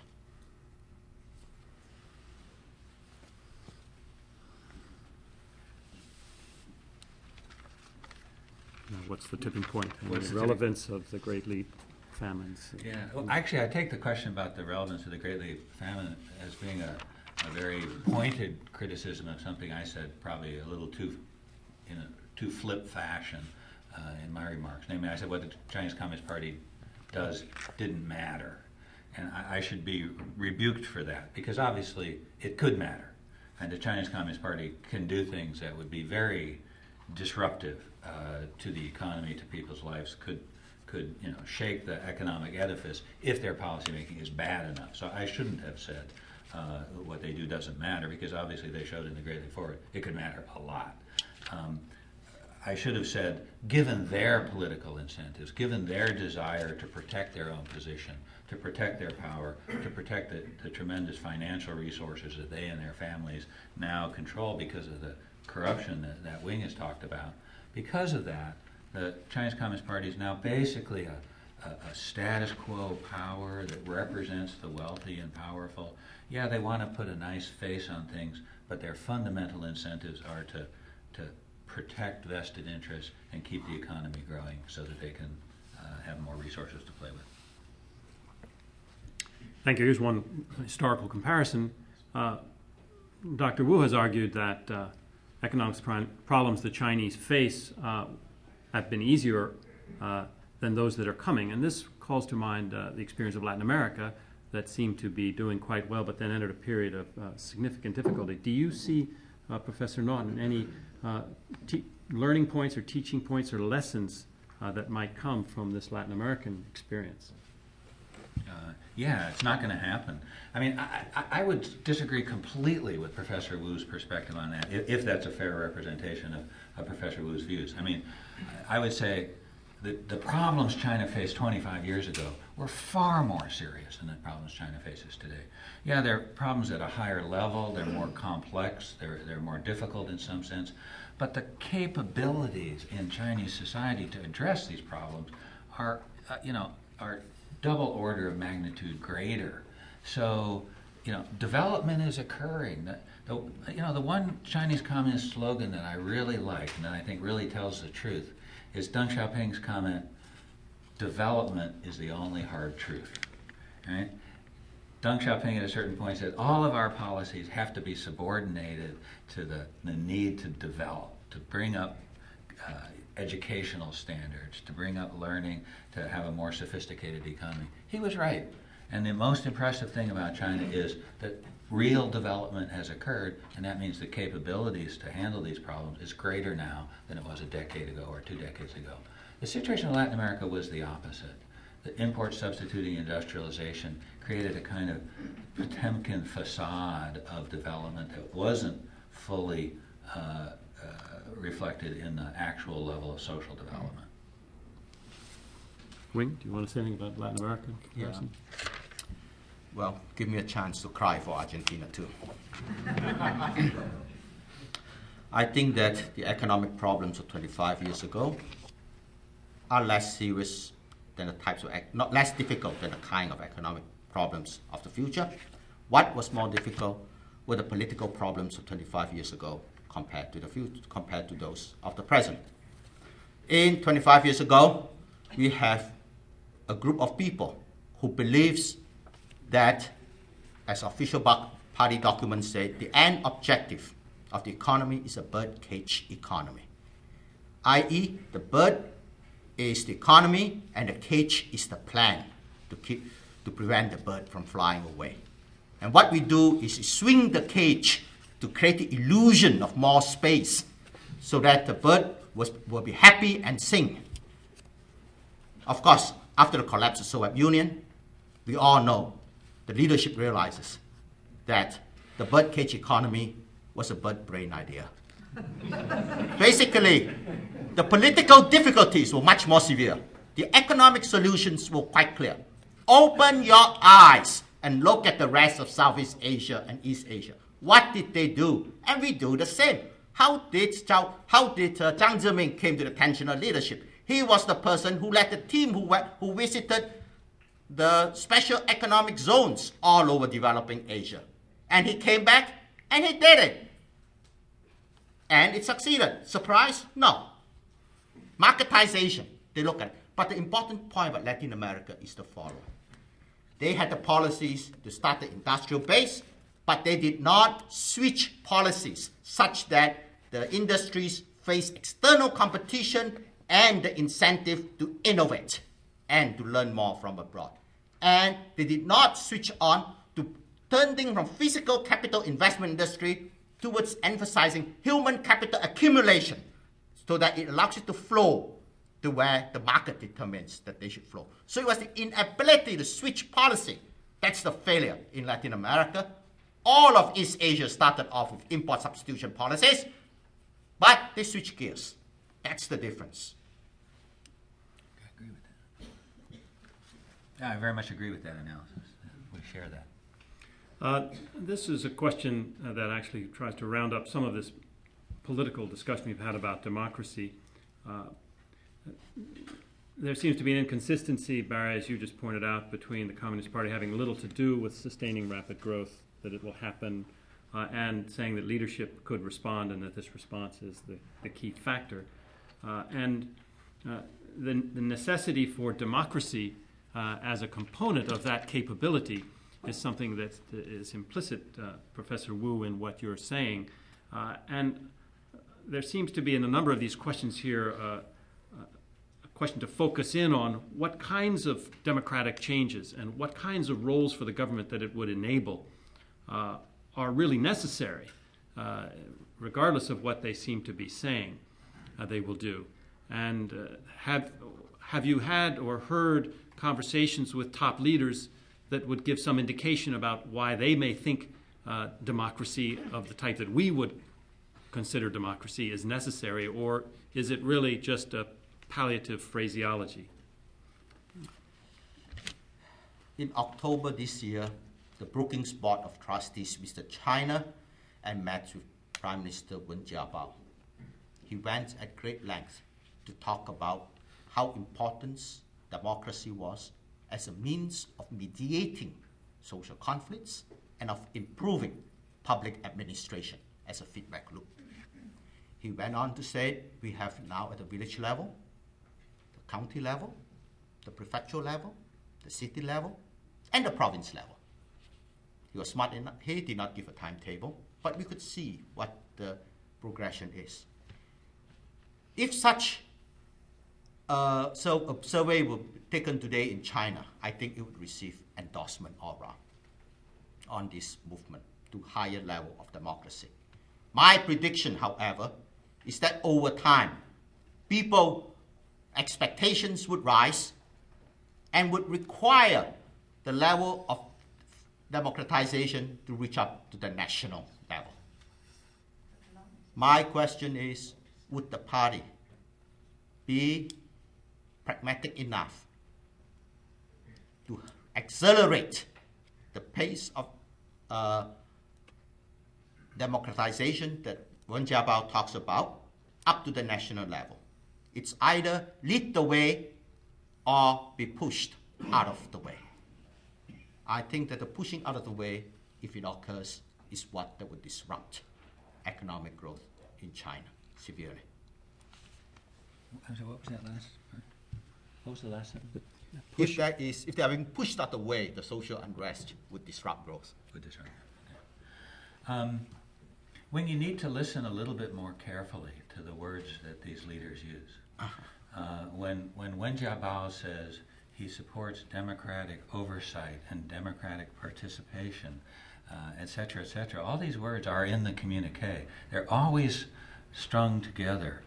Now, what's the tipping point? What's The the relevance of the Great Leap famines. Yeah, well, actually, I take the question about the relevance of the Great Leap famine as being a very pointed criticism of something I said probably a little too, in a too flip fashion in my remarks. Namely, I said what the Chinese Communist Party does didn't matter. And I should be rebuked for that, because obviously it could matter. And the Chinese Communist Party can do things that would be very disruptive to the economy, to people's lives, could shake the economic edifice if their policymaking is bad enough. So I shouldn't have said what they do doesn't matter, because obviously they showed in the Great Leap Forward it could matter a lot. I should have said, given their political incentives, given their desire to protect their own position, to protect their power, to protect the tremendous financial resources that they and their families now control because of the corruption that Wing has talked about, because of that, the Chinese Communist Party is now basically a status quo power that represents the wealthy and powerful. Yeah, they want to put a nice face on things, but their fundamental incentives are to protect vested interests and keep the economy growing so that they can have more resources to play with. Thank you. Here's one historical comparison. Dr. Wu has argued that economic problems the Chinese face have been easier than those that are coming. And this calls to mind the experience of Latin America that seemed to be doing quite well, but then entered a period of significant difficulty. Do you see, Professor Naughton, any learning points or teaching points or lessons that might come from this Latin American experience? Yeah, it's not going to happen. I mean, I would disagree completely with Professor Wu's perspective on that, if that's a fair representation of Professor Wu's views. I mean, I would say that the problems China faced 25 years ago were far more serious than the problems China faces today. Yeah, they're problems at a higher level, they're more complex, they're more difficult in some sense, but the capabilities in Chinese society to address these problems are double order of magnitude greater. So, development is occurring. The one Chinese Communist slogan that I really like and that I think really tells the truth is Deng Xiaoping's comment, "Development is the only hard truth." Right? Deng Xiaoping at a certain point said all of our policies have to be subordinated to the need to develop, to bring up educational standards, to bring up learning, to have a more sophisticated economy. He was right. And the most impressive thing about China is that real development has occurred, and that means the capabilities to handle these problems is greater now than it was a decade ago or 2 decades ago. The situation in Latin America was the opposite. The import substituting industrialization created a kind of Potemkin facade of development that wasn't fully reflected in the actual level of social development. Wing, do you want to say anything about Latin America? Yeah. Well, give me a chance to cry for Argentina too. I think that the economic problems of 25 years ago are less serious than the types of, not less difficult than the kind of economic problems of the future. What was more difficult were the political problems of 25 years ago compared to the future, compared to those of the present. In 25 years ago, we have a group of people who believes that, as official party documents say, the end objective of the economy is a birdcage economy, i.e. the bird is the economy and the cage is the plan to prevent the bird from flying away. And what we do is swing the cage to create the illusion of more space so that the bird will be happy and sing. Of course, after the collapse of the Soviet Union, we all know the leadership realizes that the birdcage economy was a bird brain idea. Basically, the political difficulties were much more severe. The economic solutions were quite clear. Open your eyes and look at the rest of Southeast Asia and East Asia. What did they do? And we do the same. How did Jiang Zemin came to the tension of leadership? He was the person who led the team who visited the special economic zones all over developing Asia. And he came back and he did it. And it succeeded. Surprise? No. Marketization, they look at it. But the important point about Latin America is the following. They had the policies to start the industrial base, but they did not switch policies such that the industries face external competition and the incentive to innovate and to learn more from abroad. And they did not switch on to turning from physical capital investment industry towards emphasizing human capital accumulation so that it allows it to flow to where the market determines that they should flow. So it was the inability to switch policy. That's the failure in Latin America. All of East Asia started off with import substitution policies, but they switched gears. That's the difference. I agree with that. Yeah, I very much agree with that analysis. We share that. This is a question that actually tries to round up some of this political discussion we've had about democracy. There seems to be an inconsistency, Barry, as you just pointed out, between the Communist Party having little to do with sustaining rapid growth, that it will happen, and saying that leadership could respond and that this response is the key factor. And the necessity for democracy as a component of that capability is something that is implicit, Professor Wu, in what you're saying. And there seems to be, in a number of these questions here, a question to focus in on what kinds of democratic changes and what kinds of roles for the government that it would enable are really necessary, regardless of what they seem to be saying they will do. And have you had or heard conversations with top leaders that would give some indication about why they may think democracy of the type that we would consider democracy is necessary, or is it really just a palliative phraseology? In October this year, the Brookings Board of Trustees visited China and met with Prime Minister Wen Jiabao. He went at great length to talk about how important democracy was as a means of mediating social conflicts and of improving public administration as a feedback loop. He went on to say we have now at the village level, the county level, the prefectural level, the city level, and the province level. He was smart enough, he did not give a timetable, but we could see what the progression is. If such a survey were taken today in China, I think it would receive endorsement all around on this movement to higher level of democracy. My prediction, however, is that over time, people's expectations would rise and would require the level of democratization to reach up to the national level. My question is, would the party be pragmatic enough to accelerate the pace of democratization that Wen Jiabao talks about up to the national level? It's either lead the way or be pushed out of the way. I think that the pushing out of the way, if it occurs, is what that would disrupt economic growth in China severely. I'm sorry, what was that last part? What was the last sentence? If they are being pushed out of the way, the social unrest would disrupt growth. Would disrupt. Okay. When you need to listen a little bit more carefully to the words that these leaders use, when Wen Jiabao says he supports democratic oversight and democratic participation, et cetera, all these words are in the communique. They're always strung together.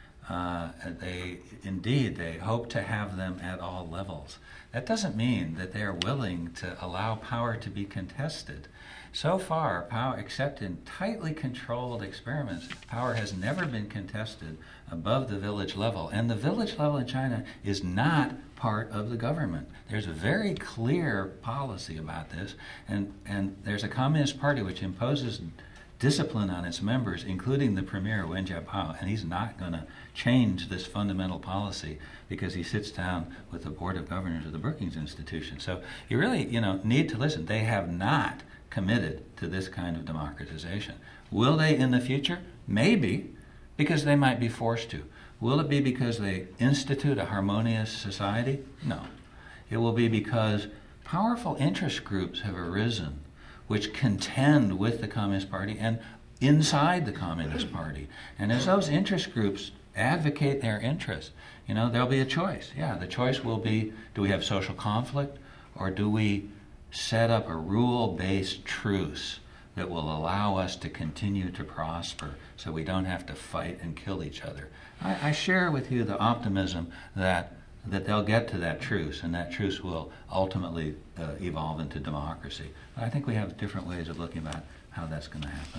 They hope to have them at all levels. That doesn't mean that they are willing to allow power to be contested. So far, power, except in tightly controlled experiments, power has never been contested above the village level. And the village level in China is not part of the government. There's a very clear policy about this, and there's a Communist Party which imposes discipline on its members, including the Premier, Wen Jiabao, and he's not going to change this fundamental policy because he sits down with the Board of Governors of the Brookings Institution. So you really, need to listen. They have not committed to this kind of democratization. Will they in the future? Maybe, because they might be forced to. Will it be because they institute a harmonious society? No. It will be because powerful interest groups have arisen which contend with the Communist Party and inside the Communist Party. And as those interest groups advocate their interests, there'll be a choice. Yeah, the choice will be, do we have social conflict, or do we set up a rule-based truce that will allow us to continue to prosper so we don't have to fight and kill each other? I share with you the optimism that they'll get to that truce, and that truce will ultimately evolve into democracy. But I think we have different ways of looking at how that's going to happen.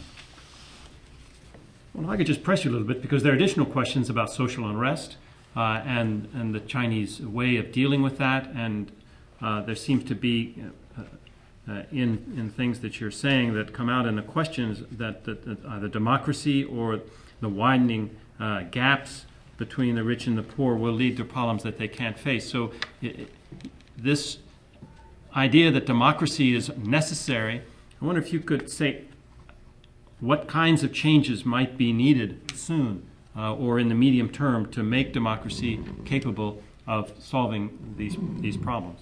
Well, I could just press you a little bit, because there are additional questions about social unrest and the Chinese way of dealing with that, and there seems to be in things that you're saying that come out in the questions that either democracy or the widening gaps between the rich and the poor will lead to problems that they can't face. So this idea that democracy is necessary, I wonder if you could say what kinds of changes might be needed soon or in the medium term to make democracy capable of solving these problems.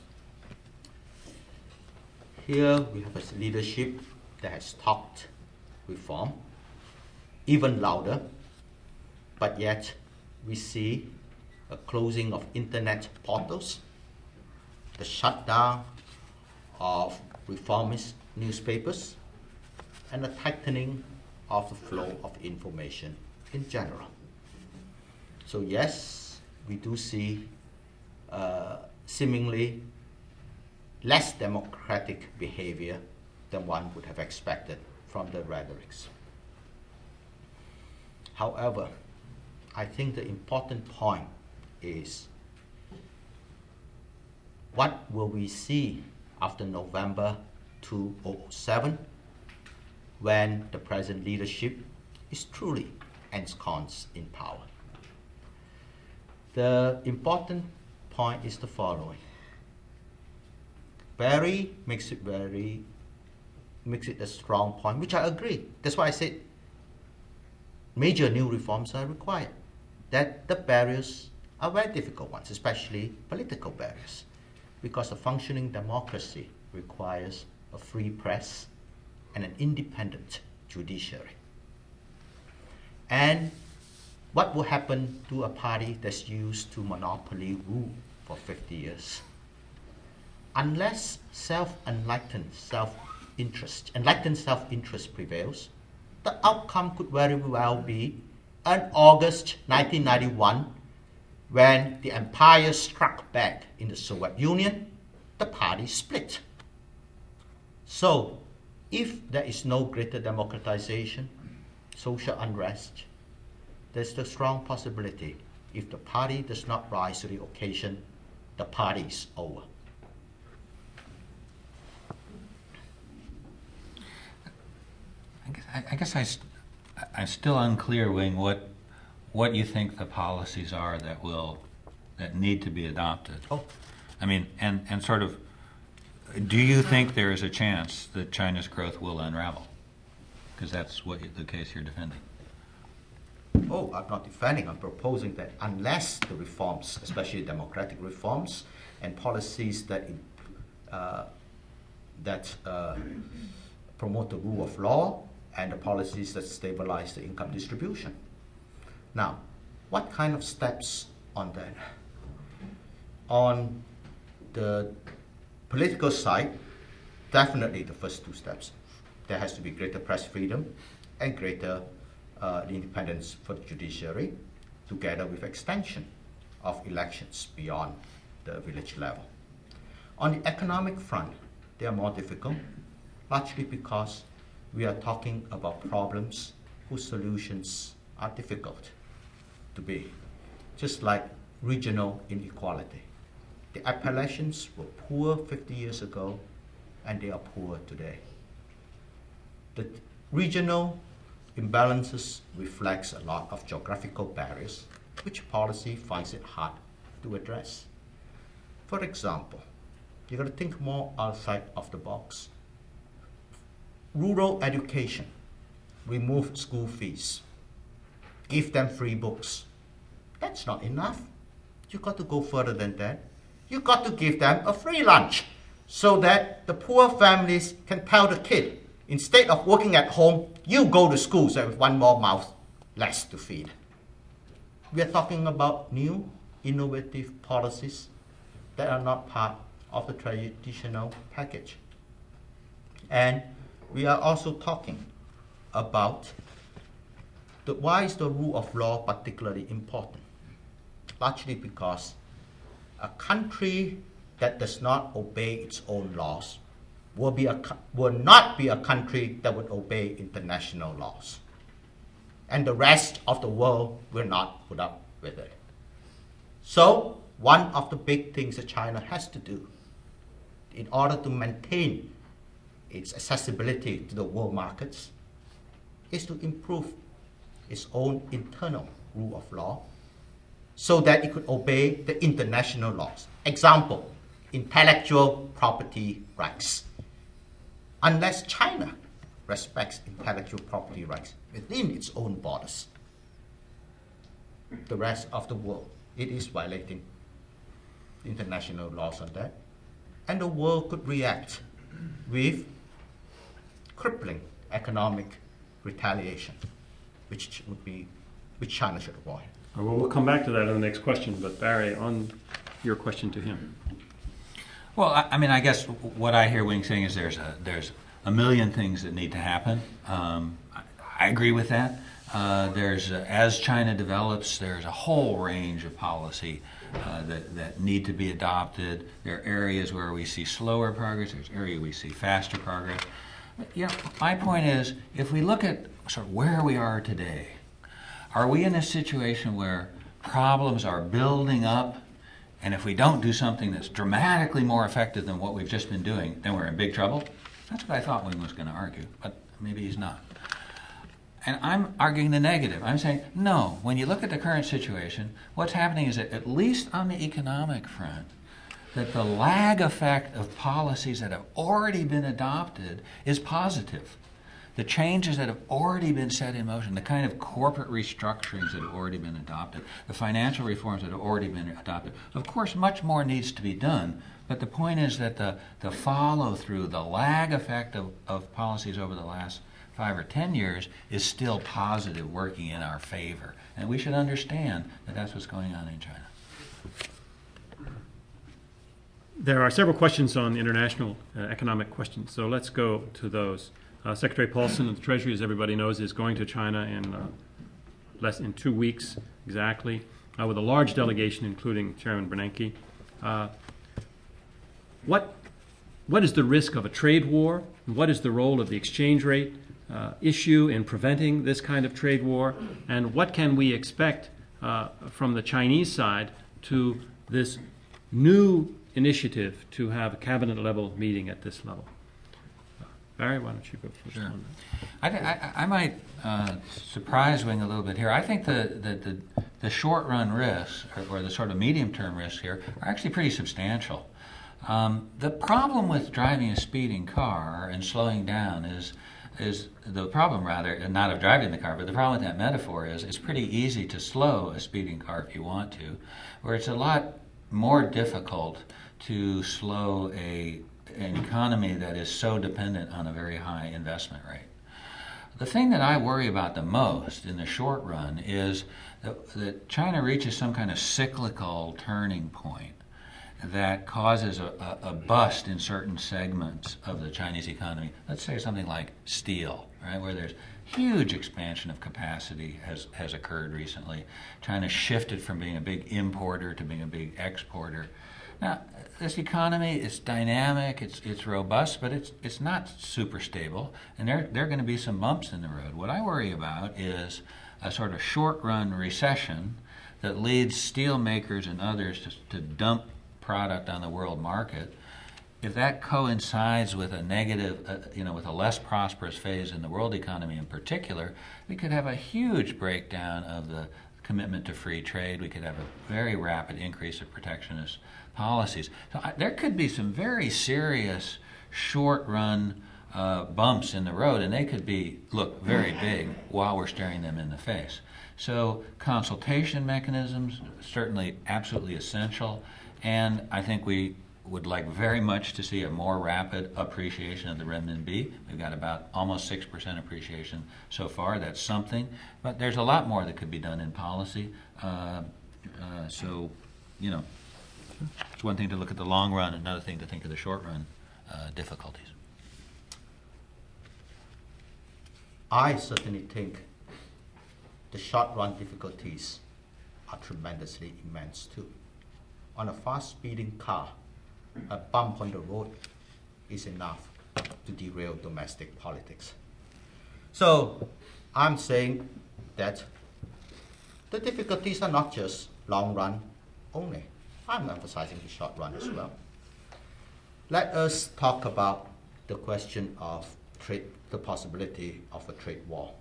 Here we have a leadership that has talked reform, even louder, but yet we see the closing of internet portals, the shutdown of reformist newspapers, and the tightening of the flow of information in general. So yes, we do see seemingly less democratic behavior than one would have expected from the rhetorics. However, I think the important point is, what will we see after November 2007, when the present leadership is truly ensconced in power? The important point is the following. Barry makes it a strong point, which I agree. That's why I said major new reforms are required. That the barriers are very difficult ones, especially political barriers, because a functioning democracy requires a free press and an independent judiciary. And what will happen to a party that's used to monopoly rule for 50 years? Unless enlightened self-interest prevails, the outcome could very well be in August 1991, when the empire struck back in the Soviet Union, the party split. So, if there is no greater democratization, social unrest, there's the strong possibility, if the party does not rise to the occasion, the party is over. I guess I'm still unclear, Wing, what you think the policies are that need to be adopted. Oh. I mean, and sort of, do you think there is a chance that China's growth will unravel? Because that's the case you're defending. Oh, I'm not defending. I'm proposing that unless the reforms, especially democratic reforms and policies that promote the rule of law, and the policies that stabilize the income distribution. Now, what kind of steps on that? On the political side, definitely the first two steps. There has to be greater press freedom and greater independence for the judiciary, together with extension of elections beyond the village level. On the economic front, they are more difficult, largely because we are talking about problems whose solutions are difficult to be, just like regional inequality. The Appalachians were poor 50 years ago, and they are poor today. The regional imbalances reflects a lot of geographical barriers, which policy finds it hard to address. For example, you got to think more outside of the box. Rural education, remove school fees, give them free books. That's not enough. You got to go further than that. You got to give them a free lunch so that the poor families can tell the kid, instead of working at home, you go to school so with one more mouth less to feed. We are talking about new, innovative policies that are not part of the traditional package. And we are also talking about why is the rule of law particularly important? Largely because a country that does not obey its own laws will not be a country that would obey international laws. And the rest of the world will not put up with it. So, one of the big things that China has to do in order to maintain its accessibility to the world markets is to improve its own internal rule of law so that it could obey the international laws. Example, intellectual property rights. Unless China respects intellectual property rights within its own borders, the rest of the world, it is violating international laws on that. And the world could react with crippling economic retaliation, which China should avoid. Well, we'll come back to that in the next question, but Barry, on your question to him. Well, I mean, I guess what I hear Wing saying is there's a million things that need to happen. I agree with that. As China develops, there's a whole range of policy that need to be adopted. There are areas where we see slower progress. There's areas we see faster progress. My point is, if we look at sort of where we are today, are we in a situation where problems are building up, and if we don't do something that's dramatically more effective than what we've just been doing, then we're in big trouble? That's what I thought Wing was going to argue, but maybe he's not. And I'm arguing the negative. I'm saying, no, when you look at the current situation, what's happening is that at least on the economic front, that the lag effect of policies that have already been adopted is positive. The changes that have already been set in motion, the kind of corporate restructurings that have already been adopted, the financial reforms that have already been adopted. Of course, much more needs to be done, but the point is that the follow-through, the lag effect of policies over the last 5 or 10 years is still positive, working in our favor. And we should understand that that's what's going on in China. There are several questions on international economic questions, so let's go to those. Secretary Paulson of the Treasury, as everybody knows, is going to China in 2 weeks exactly, with a large delegation, including Chairman Bernanke. What is the risk of a trade war? And what is the role of the exchange rate issue in preventing this kind of trade war? And what can we expect from the Chinese side to this new initiative to have a cabinet-level meeting at this level? Barry, why don't you go first? Sure. On that? I might surprise Wing a little bit here. I think the short-run risks, or the sort of medium-term risks here, are actually pretty substantial. The problem with driving a speeding car and slowing down is the problem, rather, not of driving the car, but the problem with that metaphor is it's pretty easy to slow a speeding car if you want to, where it's a lot more difficult to slow an economy that is so dependent on a very high investment rate. The thing that I worry about the most in the short run is that China reaches some kind of cyclical turning point that causes a bust in certain segments of the Chinese economy. Let's say something like steel, right, where there's huge expansion of capacity has occurred recently. China shifted from being a big importer to being a big exporter. Now, this economy is dynamic, it's robust, but it's not super stable, and there are going to be some bumps in the road. What I worry about is a sort of short-run recession that leads steel makers and others to dump product on the world market. If that coincides with a negative, with a less prosperous phase in the world economy in particular, we could have a huge breakdown of the commitment to free trade. We could have a very rapid increase of protectionist policies. So there could be some very serious short-run bumps in the road, and they could look very big while we're staring them in the face. So consultation mechanisms, certainly absolutely essential, and I think we would like very much to see a more rapid appreciation of the renminbi. We've got about almost 6% appreciation so far. That's something, but there's a lot more that could be done in policy. It's one thing to look at the long run, another thing to think of the short run difficulties. I certainly think the short-run difficulties are tremendously immense too. On a fast-speeding car, a bump on the road is enough to derail domestic politics. So I'm saying that the difficulties are not just long-run only. I'm emphasizing the short run as well. Let us talk about the question of trade, the possibility of a trade war.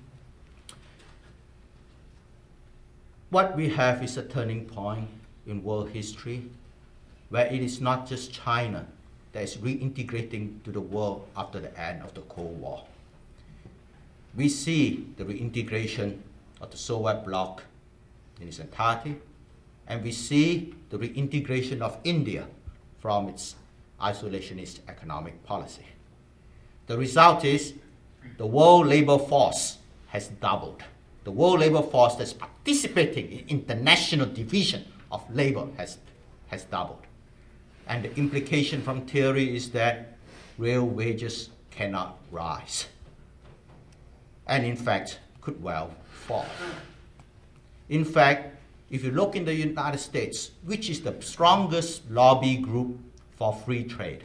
What we have is a turning point in world history where it is not just China that is reintegrating to the world after the end of the Cold War. We see the reintegration of the Soviet bloc in its entirety, and we see the reintegration of India from its isolationist economic policy. The result is the world labor force has doubled the world labor force that's participating in international division of labor has doubled. And the implication from theory is that real wages cannot rise. And in fact, could well fall. In fact, if you look in the United States, which is the strongest lobby group for free trade?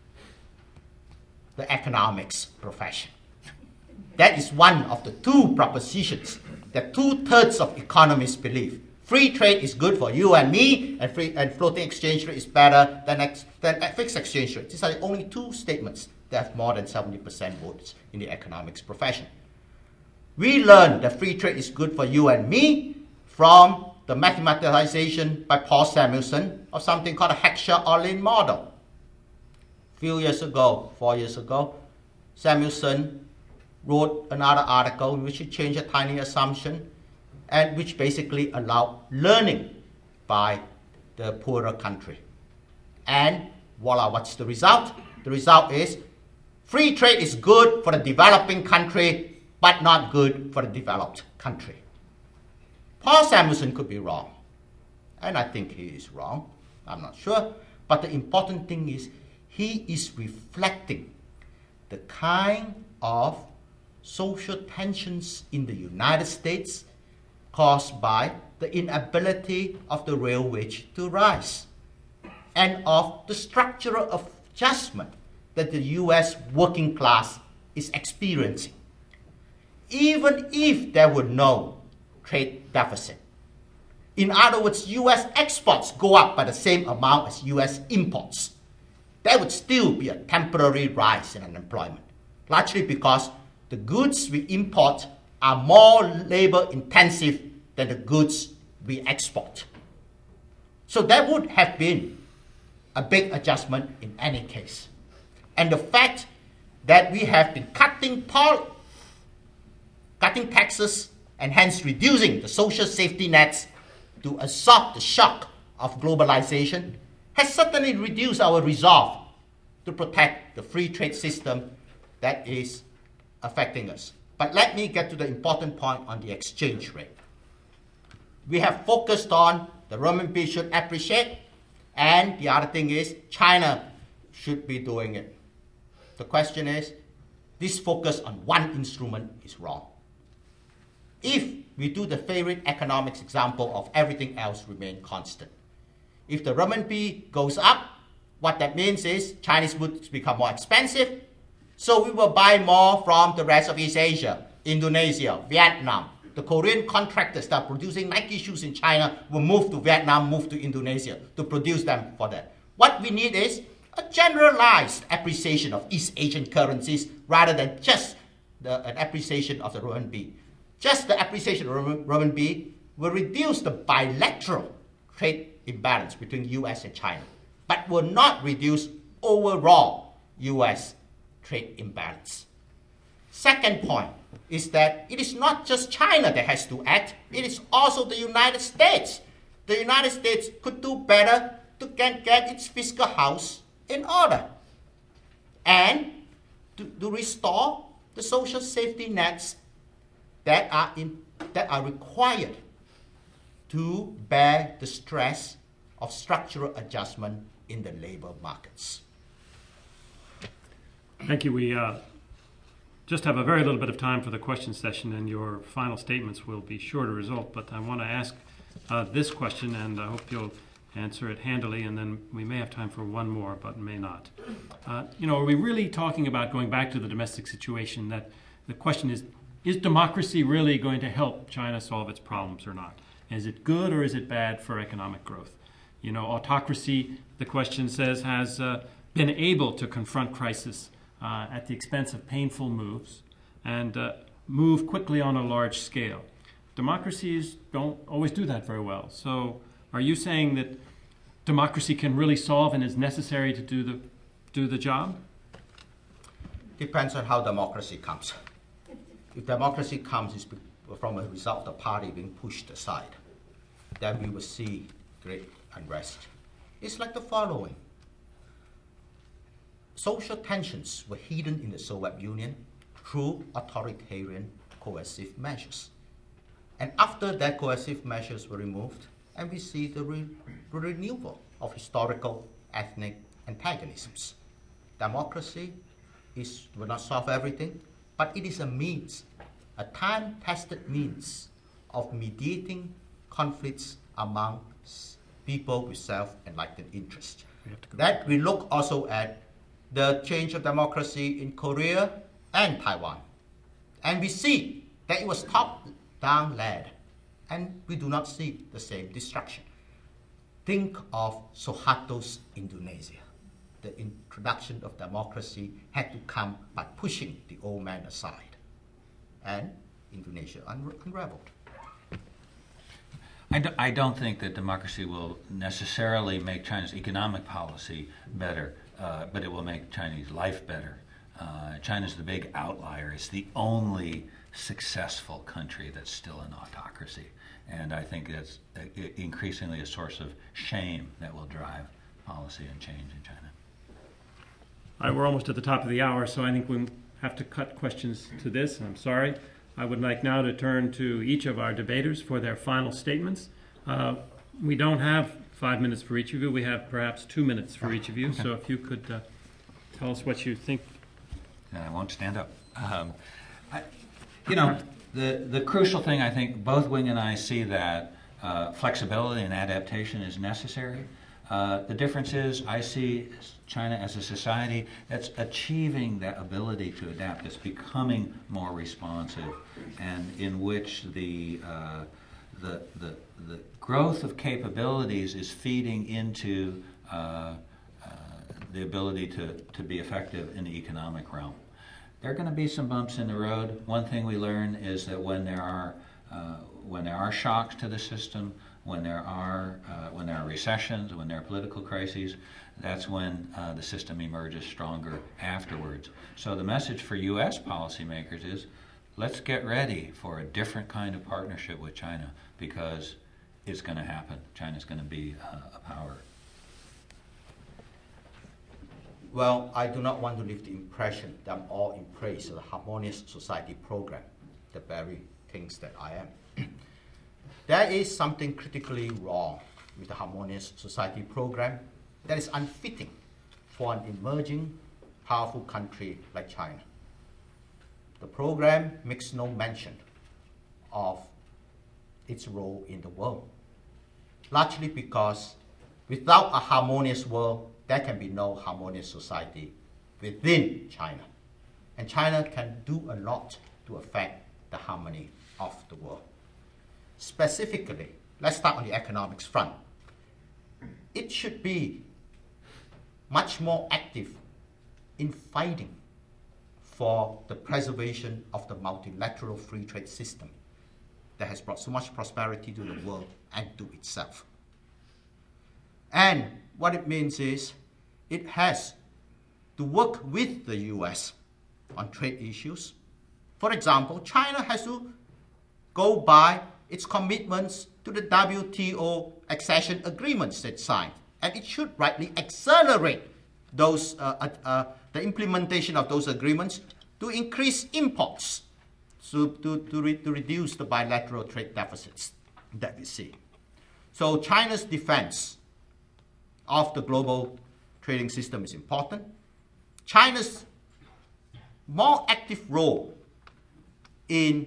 The economics profession. That is one of the two propositions that 2/3 of economists believe. Free trade is good for you and me, and floating exchange rate is better than fixed exchange rate. These are the only two statements that have more than 70% votes in the economics profession. We learned that free trade is good for you and me from the mathematization by Paul Samuelson of something called a Heckscher-Ohlin model. A few years ago, 4 years ago, Samuelson wrote another article in which he changed a tiny assumption and which basically allowed learning by the poorer country. And voila, what's the result? The result is free trade is good for the developing country, but not good for the developed country. Paul Samuelson could be wrong, and I think he is wrong. I'm not sure. But the important thing is he is reflecting the kind of social tensions in the United States caused by the inability of the real wage to rise and of the structural adjustment that the US working class is experiencing. Even if there were no trade deficit. In other words, US exports go up by the same amount as US imports. There would still be a temporary rise in unemployment, largely because the goods we import are more labor intensive than the goods we export. So there would have been a big adjustment in any case. And the fact that we have been cutting taxes and hence reducing the social safety nets to absorb the shock of globalization has certainly reduced our resolve to protect the free trade system that is affecting us. But let me get to the important point on the exchange rate. We have focused on the renminbi should appreciate, and the other thing is China should be doing it. The question is, this focus on one instrument is wrong. If we do the favorite economics example of everything else remain constant, if the renminbi goes up, what that means is Chinese goods become more expensive, so we will buy more from the rest of East Asia, Indonesia, Vietnam. The Korean contractors that are producing Nike shoes in China will move to Vietnam, move to Indonesia to produce them for that. What we need is a generalized appreciation of East Asian currencies rather than just an appreciation of the renminbi. Just the appreciation of renminbi will reduce the bilateral trade imbalance between US and China, but will not reduce overall US trade imbalance. Second point is that it is not just China that has to act, it is also the United States. The United States could do better to get its fiscal house in order and to restore the social safety nets that are required to bear the stress of structural adjustment in the labor markets. Thank you. We just have a very little bit of time for the question session, and your final statements will be sure to result. But I want to ask this question, and I hope you'll answer it handily, and then we may have time for one more, but may not. Are we really talking about going back to the domestic situation? That the question is democracy really going to help China solve its problems or not? Is it good or is it bad for economic growth? Autocracy, the question says, has been able to confront crisis at the expense of painful moves and move quickly on a large scale. Democracies don't always do that very well. So are you saying that democracy can really solve and is necessary to do the job? Depends on how democracy comes. If democracy comes from a result of the party being pushed aside, then we will see great unrest. It's like the following. Social tensions were hidden in the Soviet Union through authoritarian coercive measures. And after that, coercive measures were removed, and we see the renewal of historical ethnic antagonisms. Democracy will not solve everything, but it is a means, a time-tested means of mediating conflicts among people with self-enlightened interests. That we look also at the change of democracy in Korea and Taiwan. And we see that it was top-down led, and we do not see the same destruction. Think of Suharto's Indonesia. The introduction of democracy had to come by pushing the old man aside, and Indonesia unraveled. I don't think that democracy will necessarily make China's economic policy better, but it will make Chinese life better. China's the big outlier. It's the only successful country that's still an autocracy. And I think that's increasingly a source of shame that will drive policy and change in China. All right, we're almost at the top of the hour, so I think we have to cut questions to this. I'm sorry. I would like now to turn to each of our debaters for their final statements. We don't have 5 minutes for each of you. We have perhaps 2 minutes for each of you. Okay. So if you could tell us what you think. And I won't stand up. The crucial thing, I think, both Wing and I see that flexibility and adaptation is necessary. The difference is I see China as a society that's achieving that ability to adapt. It's becoming more responsive, and in which the growth of capabilities is feeding into the ability to be effective in the economic realm. There are going to be some bumps in the road. One thing we learn is that when there are shocks to the system, when there are recessions, when there are political crises, that's when the system emerges stronger afterwards. So the message for U.S. policymakers is, let's get ready for a different kind of partnership with China, because it's going to happen. China's going to be a power. Well, I do not want to leave the impression that I'm all in praise of the Harmonious Society program, the very things that I am. There is something critically wrong with the Harmonious Society program that is unfitting for an emerging, powerful country like China. The program makes no mention of its role in the world, largely because without a harmonious world, there can be no harmonious society within China. And China can do a lot to affect the harmony of the world. Specifically, let's start on the economics front. It should be much more active in fighting for the preservation of the multilateral free trade system that has brought so much prosperity to the world and to itself. And what it means is it has to work with the US on trade issues. For example, China has to go by its commitments to the WTO accession agreements it signed, and it should rightly accelerate those the implementation of those agreements to increase imports, to reduce the bilateral trade deficits that we see. So China's defense of the global trading system is important. China's more active role in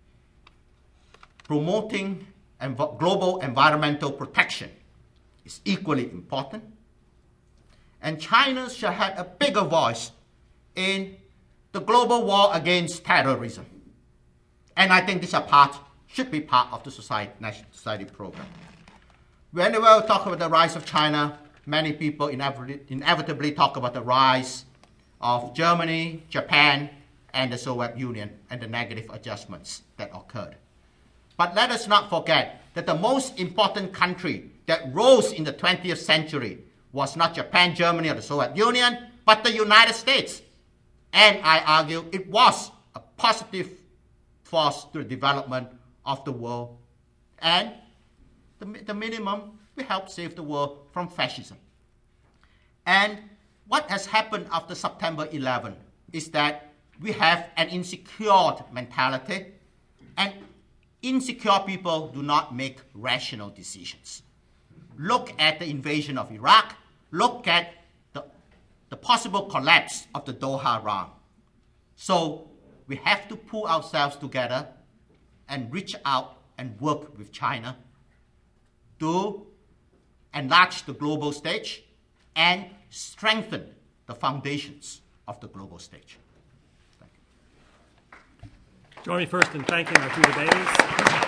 promoting global environmental protection is equally important. And China should have a bigger voice in the global war against terrorism. And I think this should be part of the National Society program. Whenever we talk about the rise of China, many people inevitably talk about the rise of Germany, Japan, and the Soviet Union, and the negative adjustments that occurred. But let us not forget that the most important country that rose in the 20th century was not Japan, Germany, or the Soviet Union, but the United States. And I argue it was a positive force to the development of the world. And the minimum, we helped save the world from fascism. And what has happened after September 11 is that we have an insecure mentality, and insecure people do not make rational decisions. Look at the invasion of Iraq. Look at the possible collapse of the Doha round. So we have to pull ourselves together and reach out and work with China to enlarge the global stage and strengthen the foundations of the global stage. Thank you. Join me first in thanking our two debaters.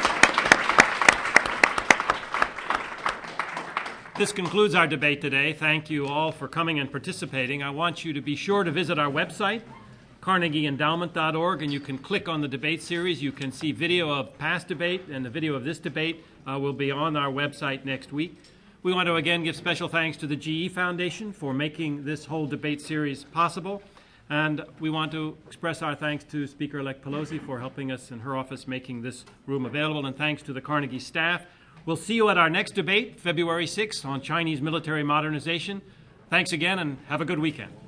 This concludes our debate today. Thank you all for coming and participating. I want you to be sure to visit our website, carnegieendowment.org, and you can click on the debate series. You can see video of past debate, and the video of this debate will be on our website next week. We want to again give special thanks to the GE Foundation for making this whole debate series possible. And we want to express our thanks to Speaker-elect Pelosi for helping us in her office making this room available, and thanks to the Carnegie staff. We'll see you at our next debate, February 6th, on Chinese military modernization. Thanks again, and have a good weekend.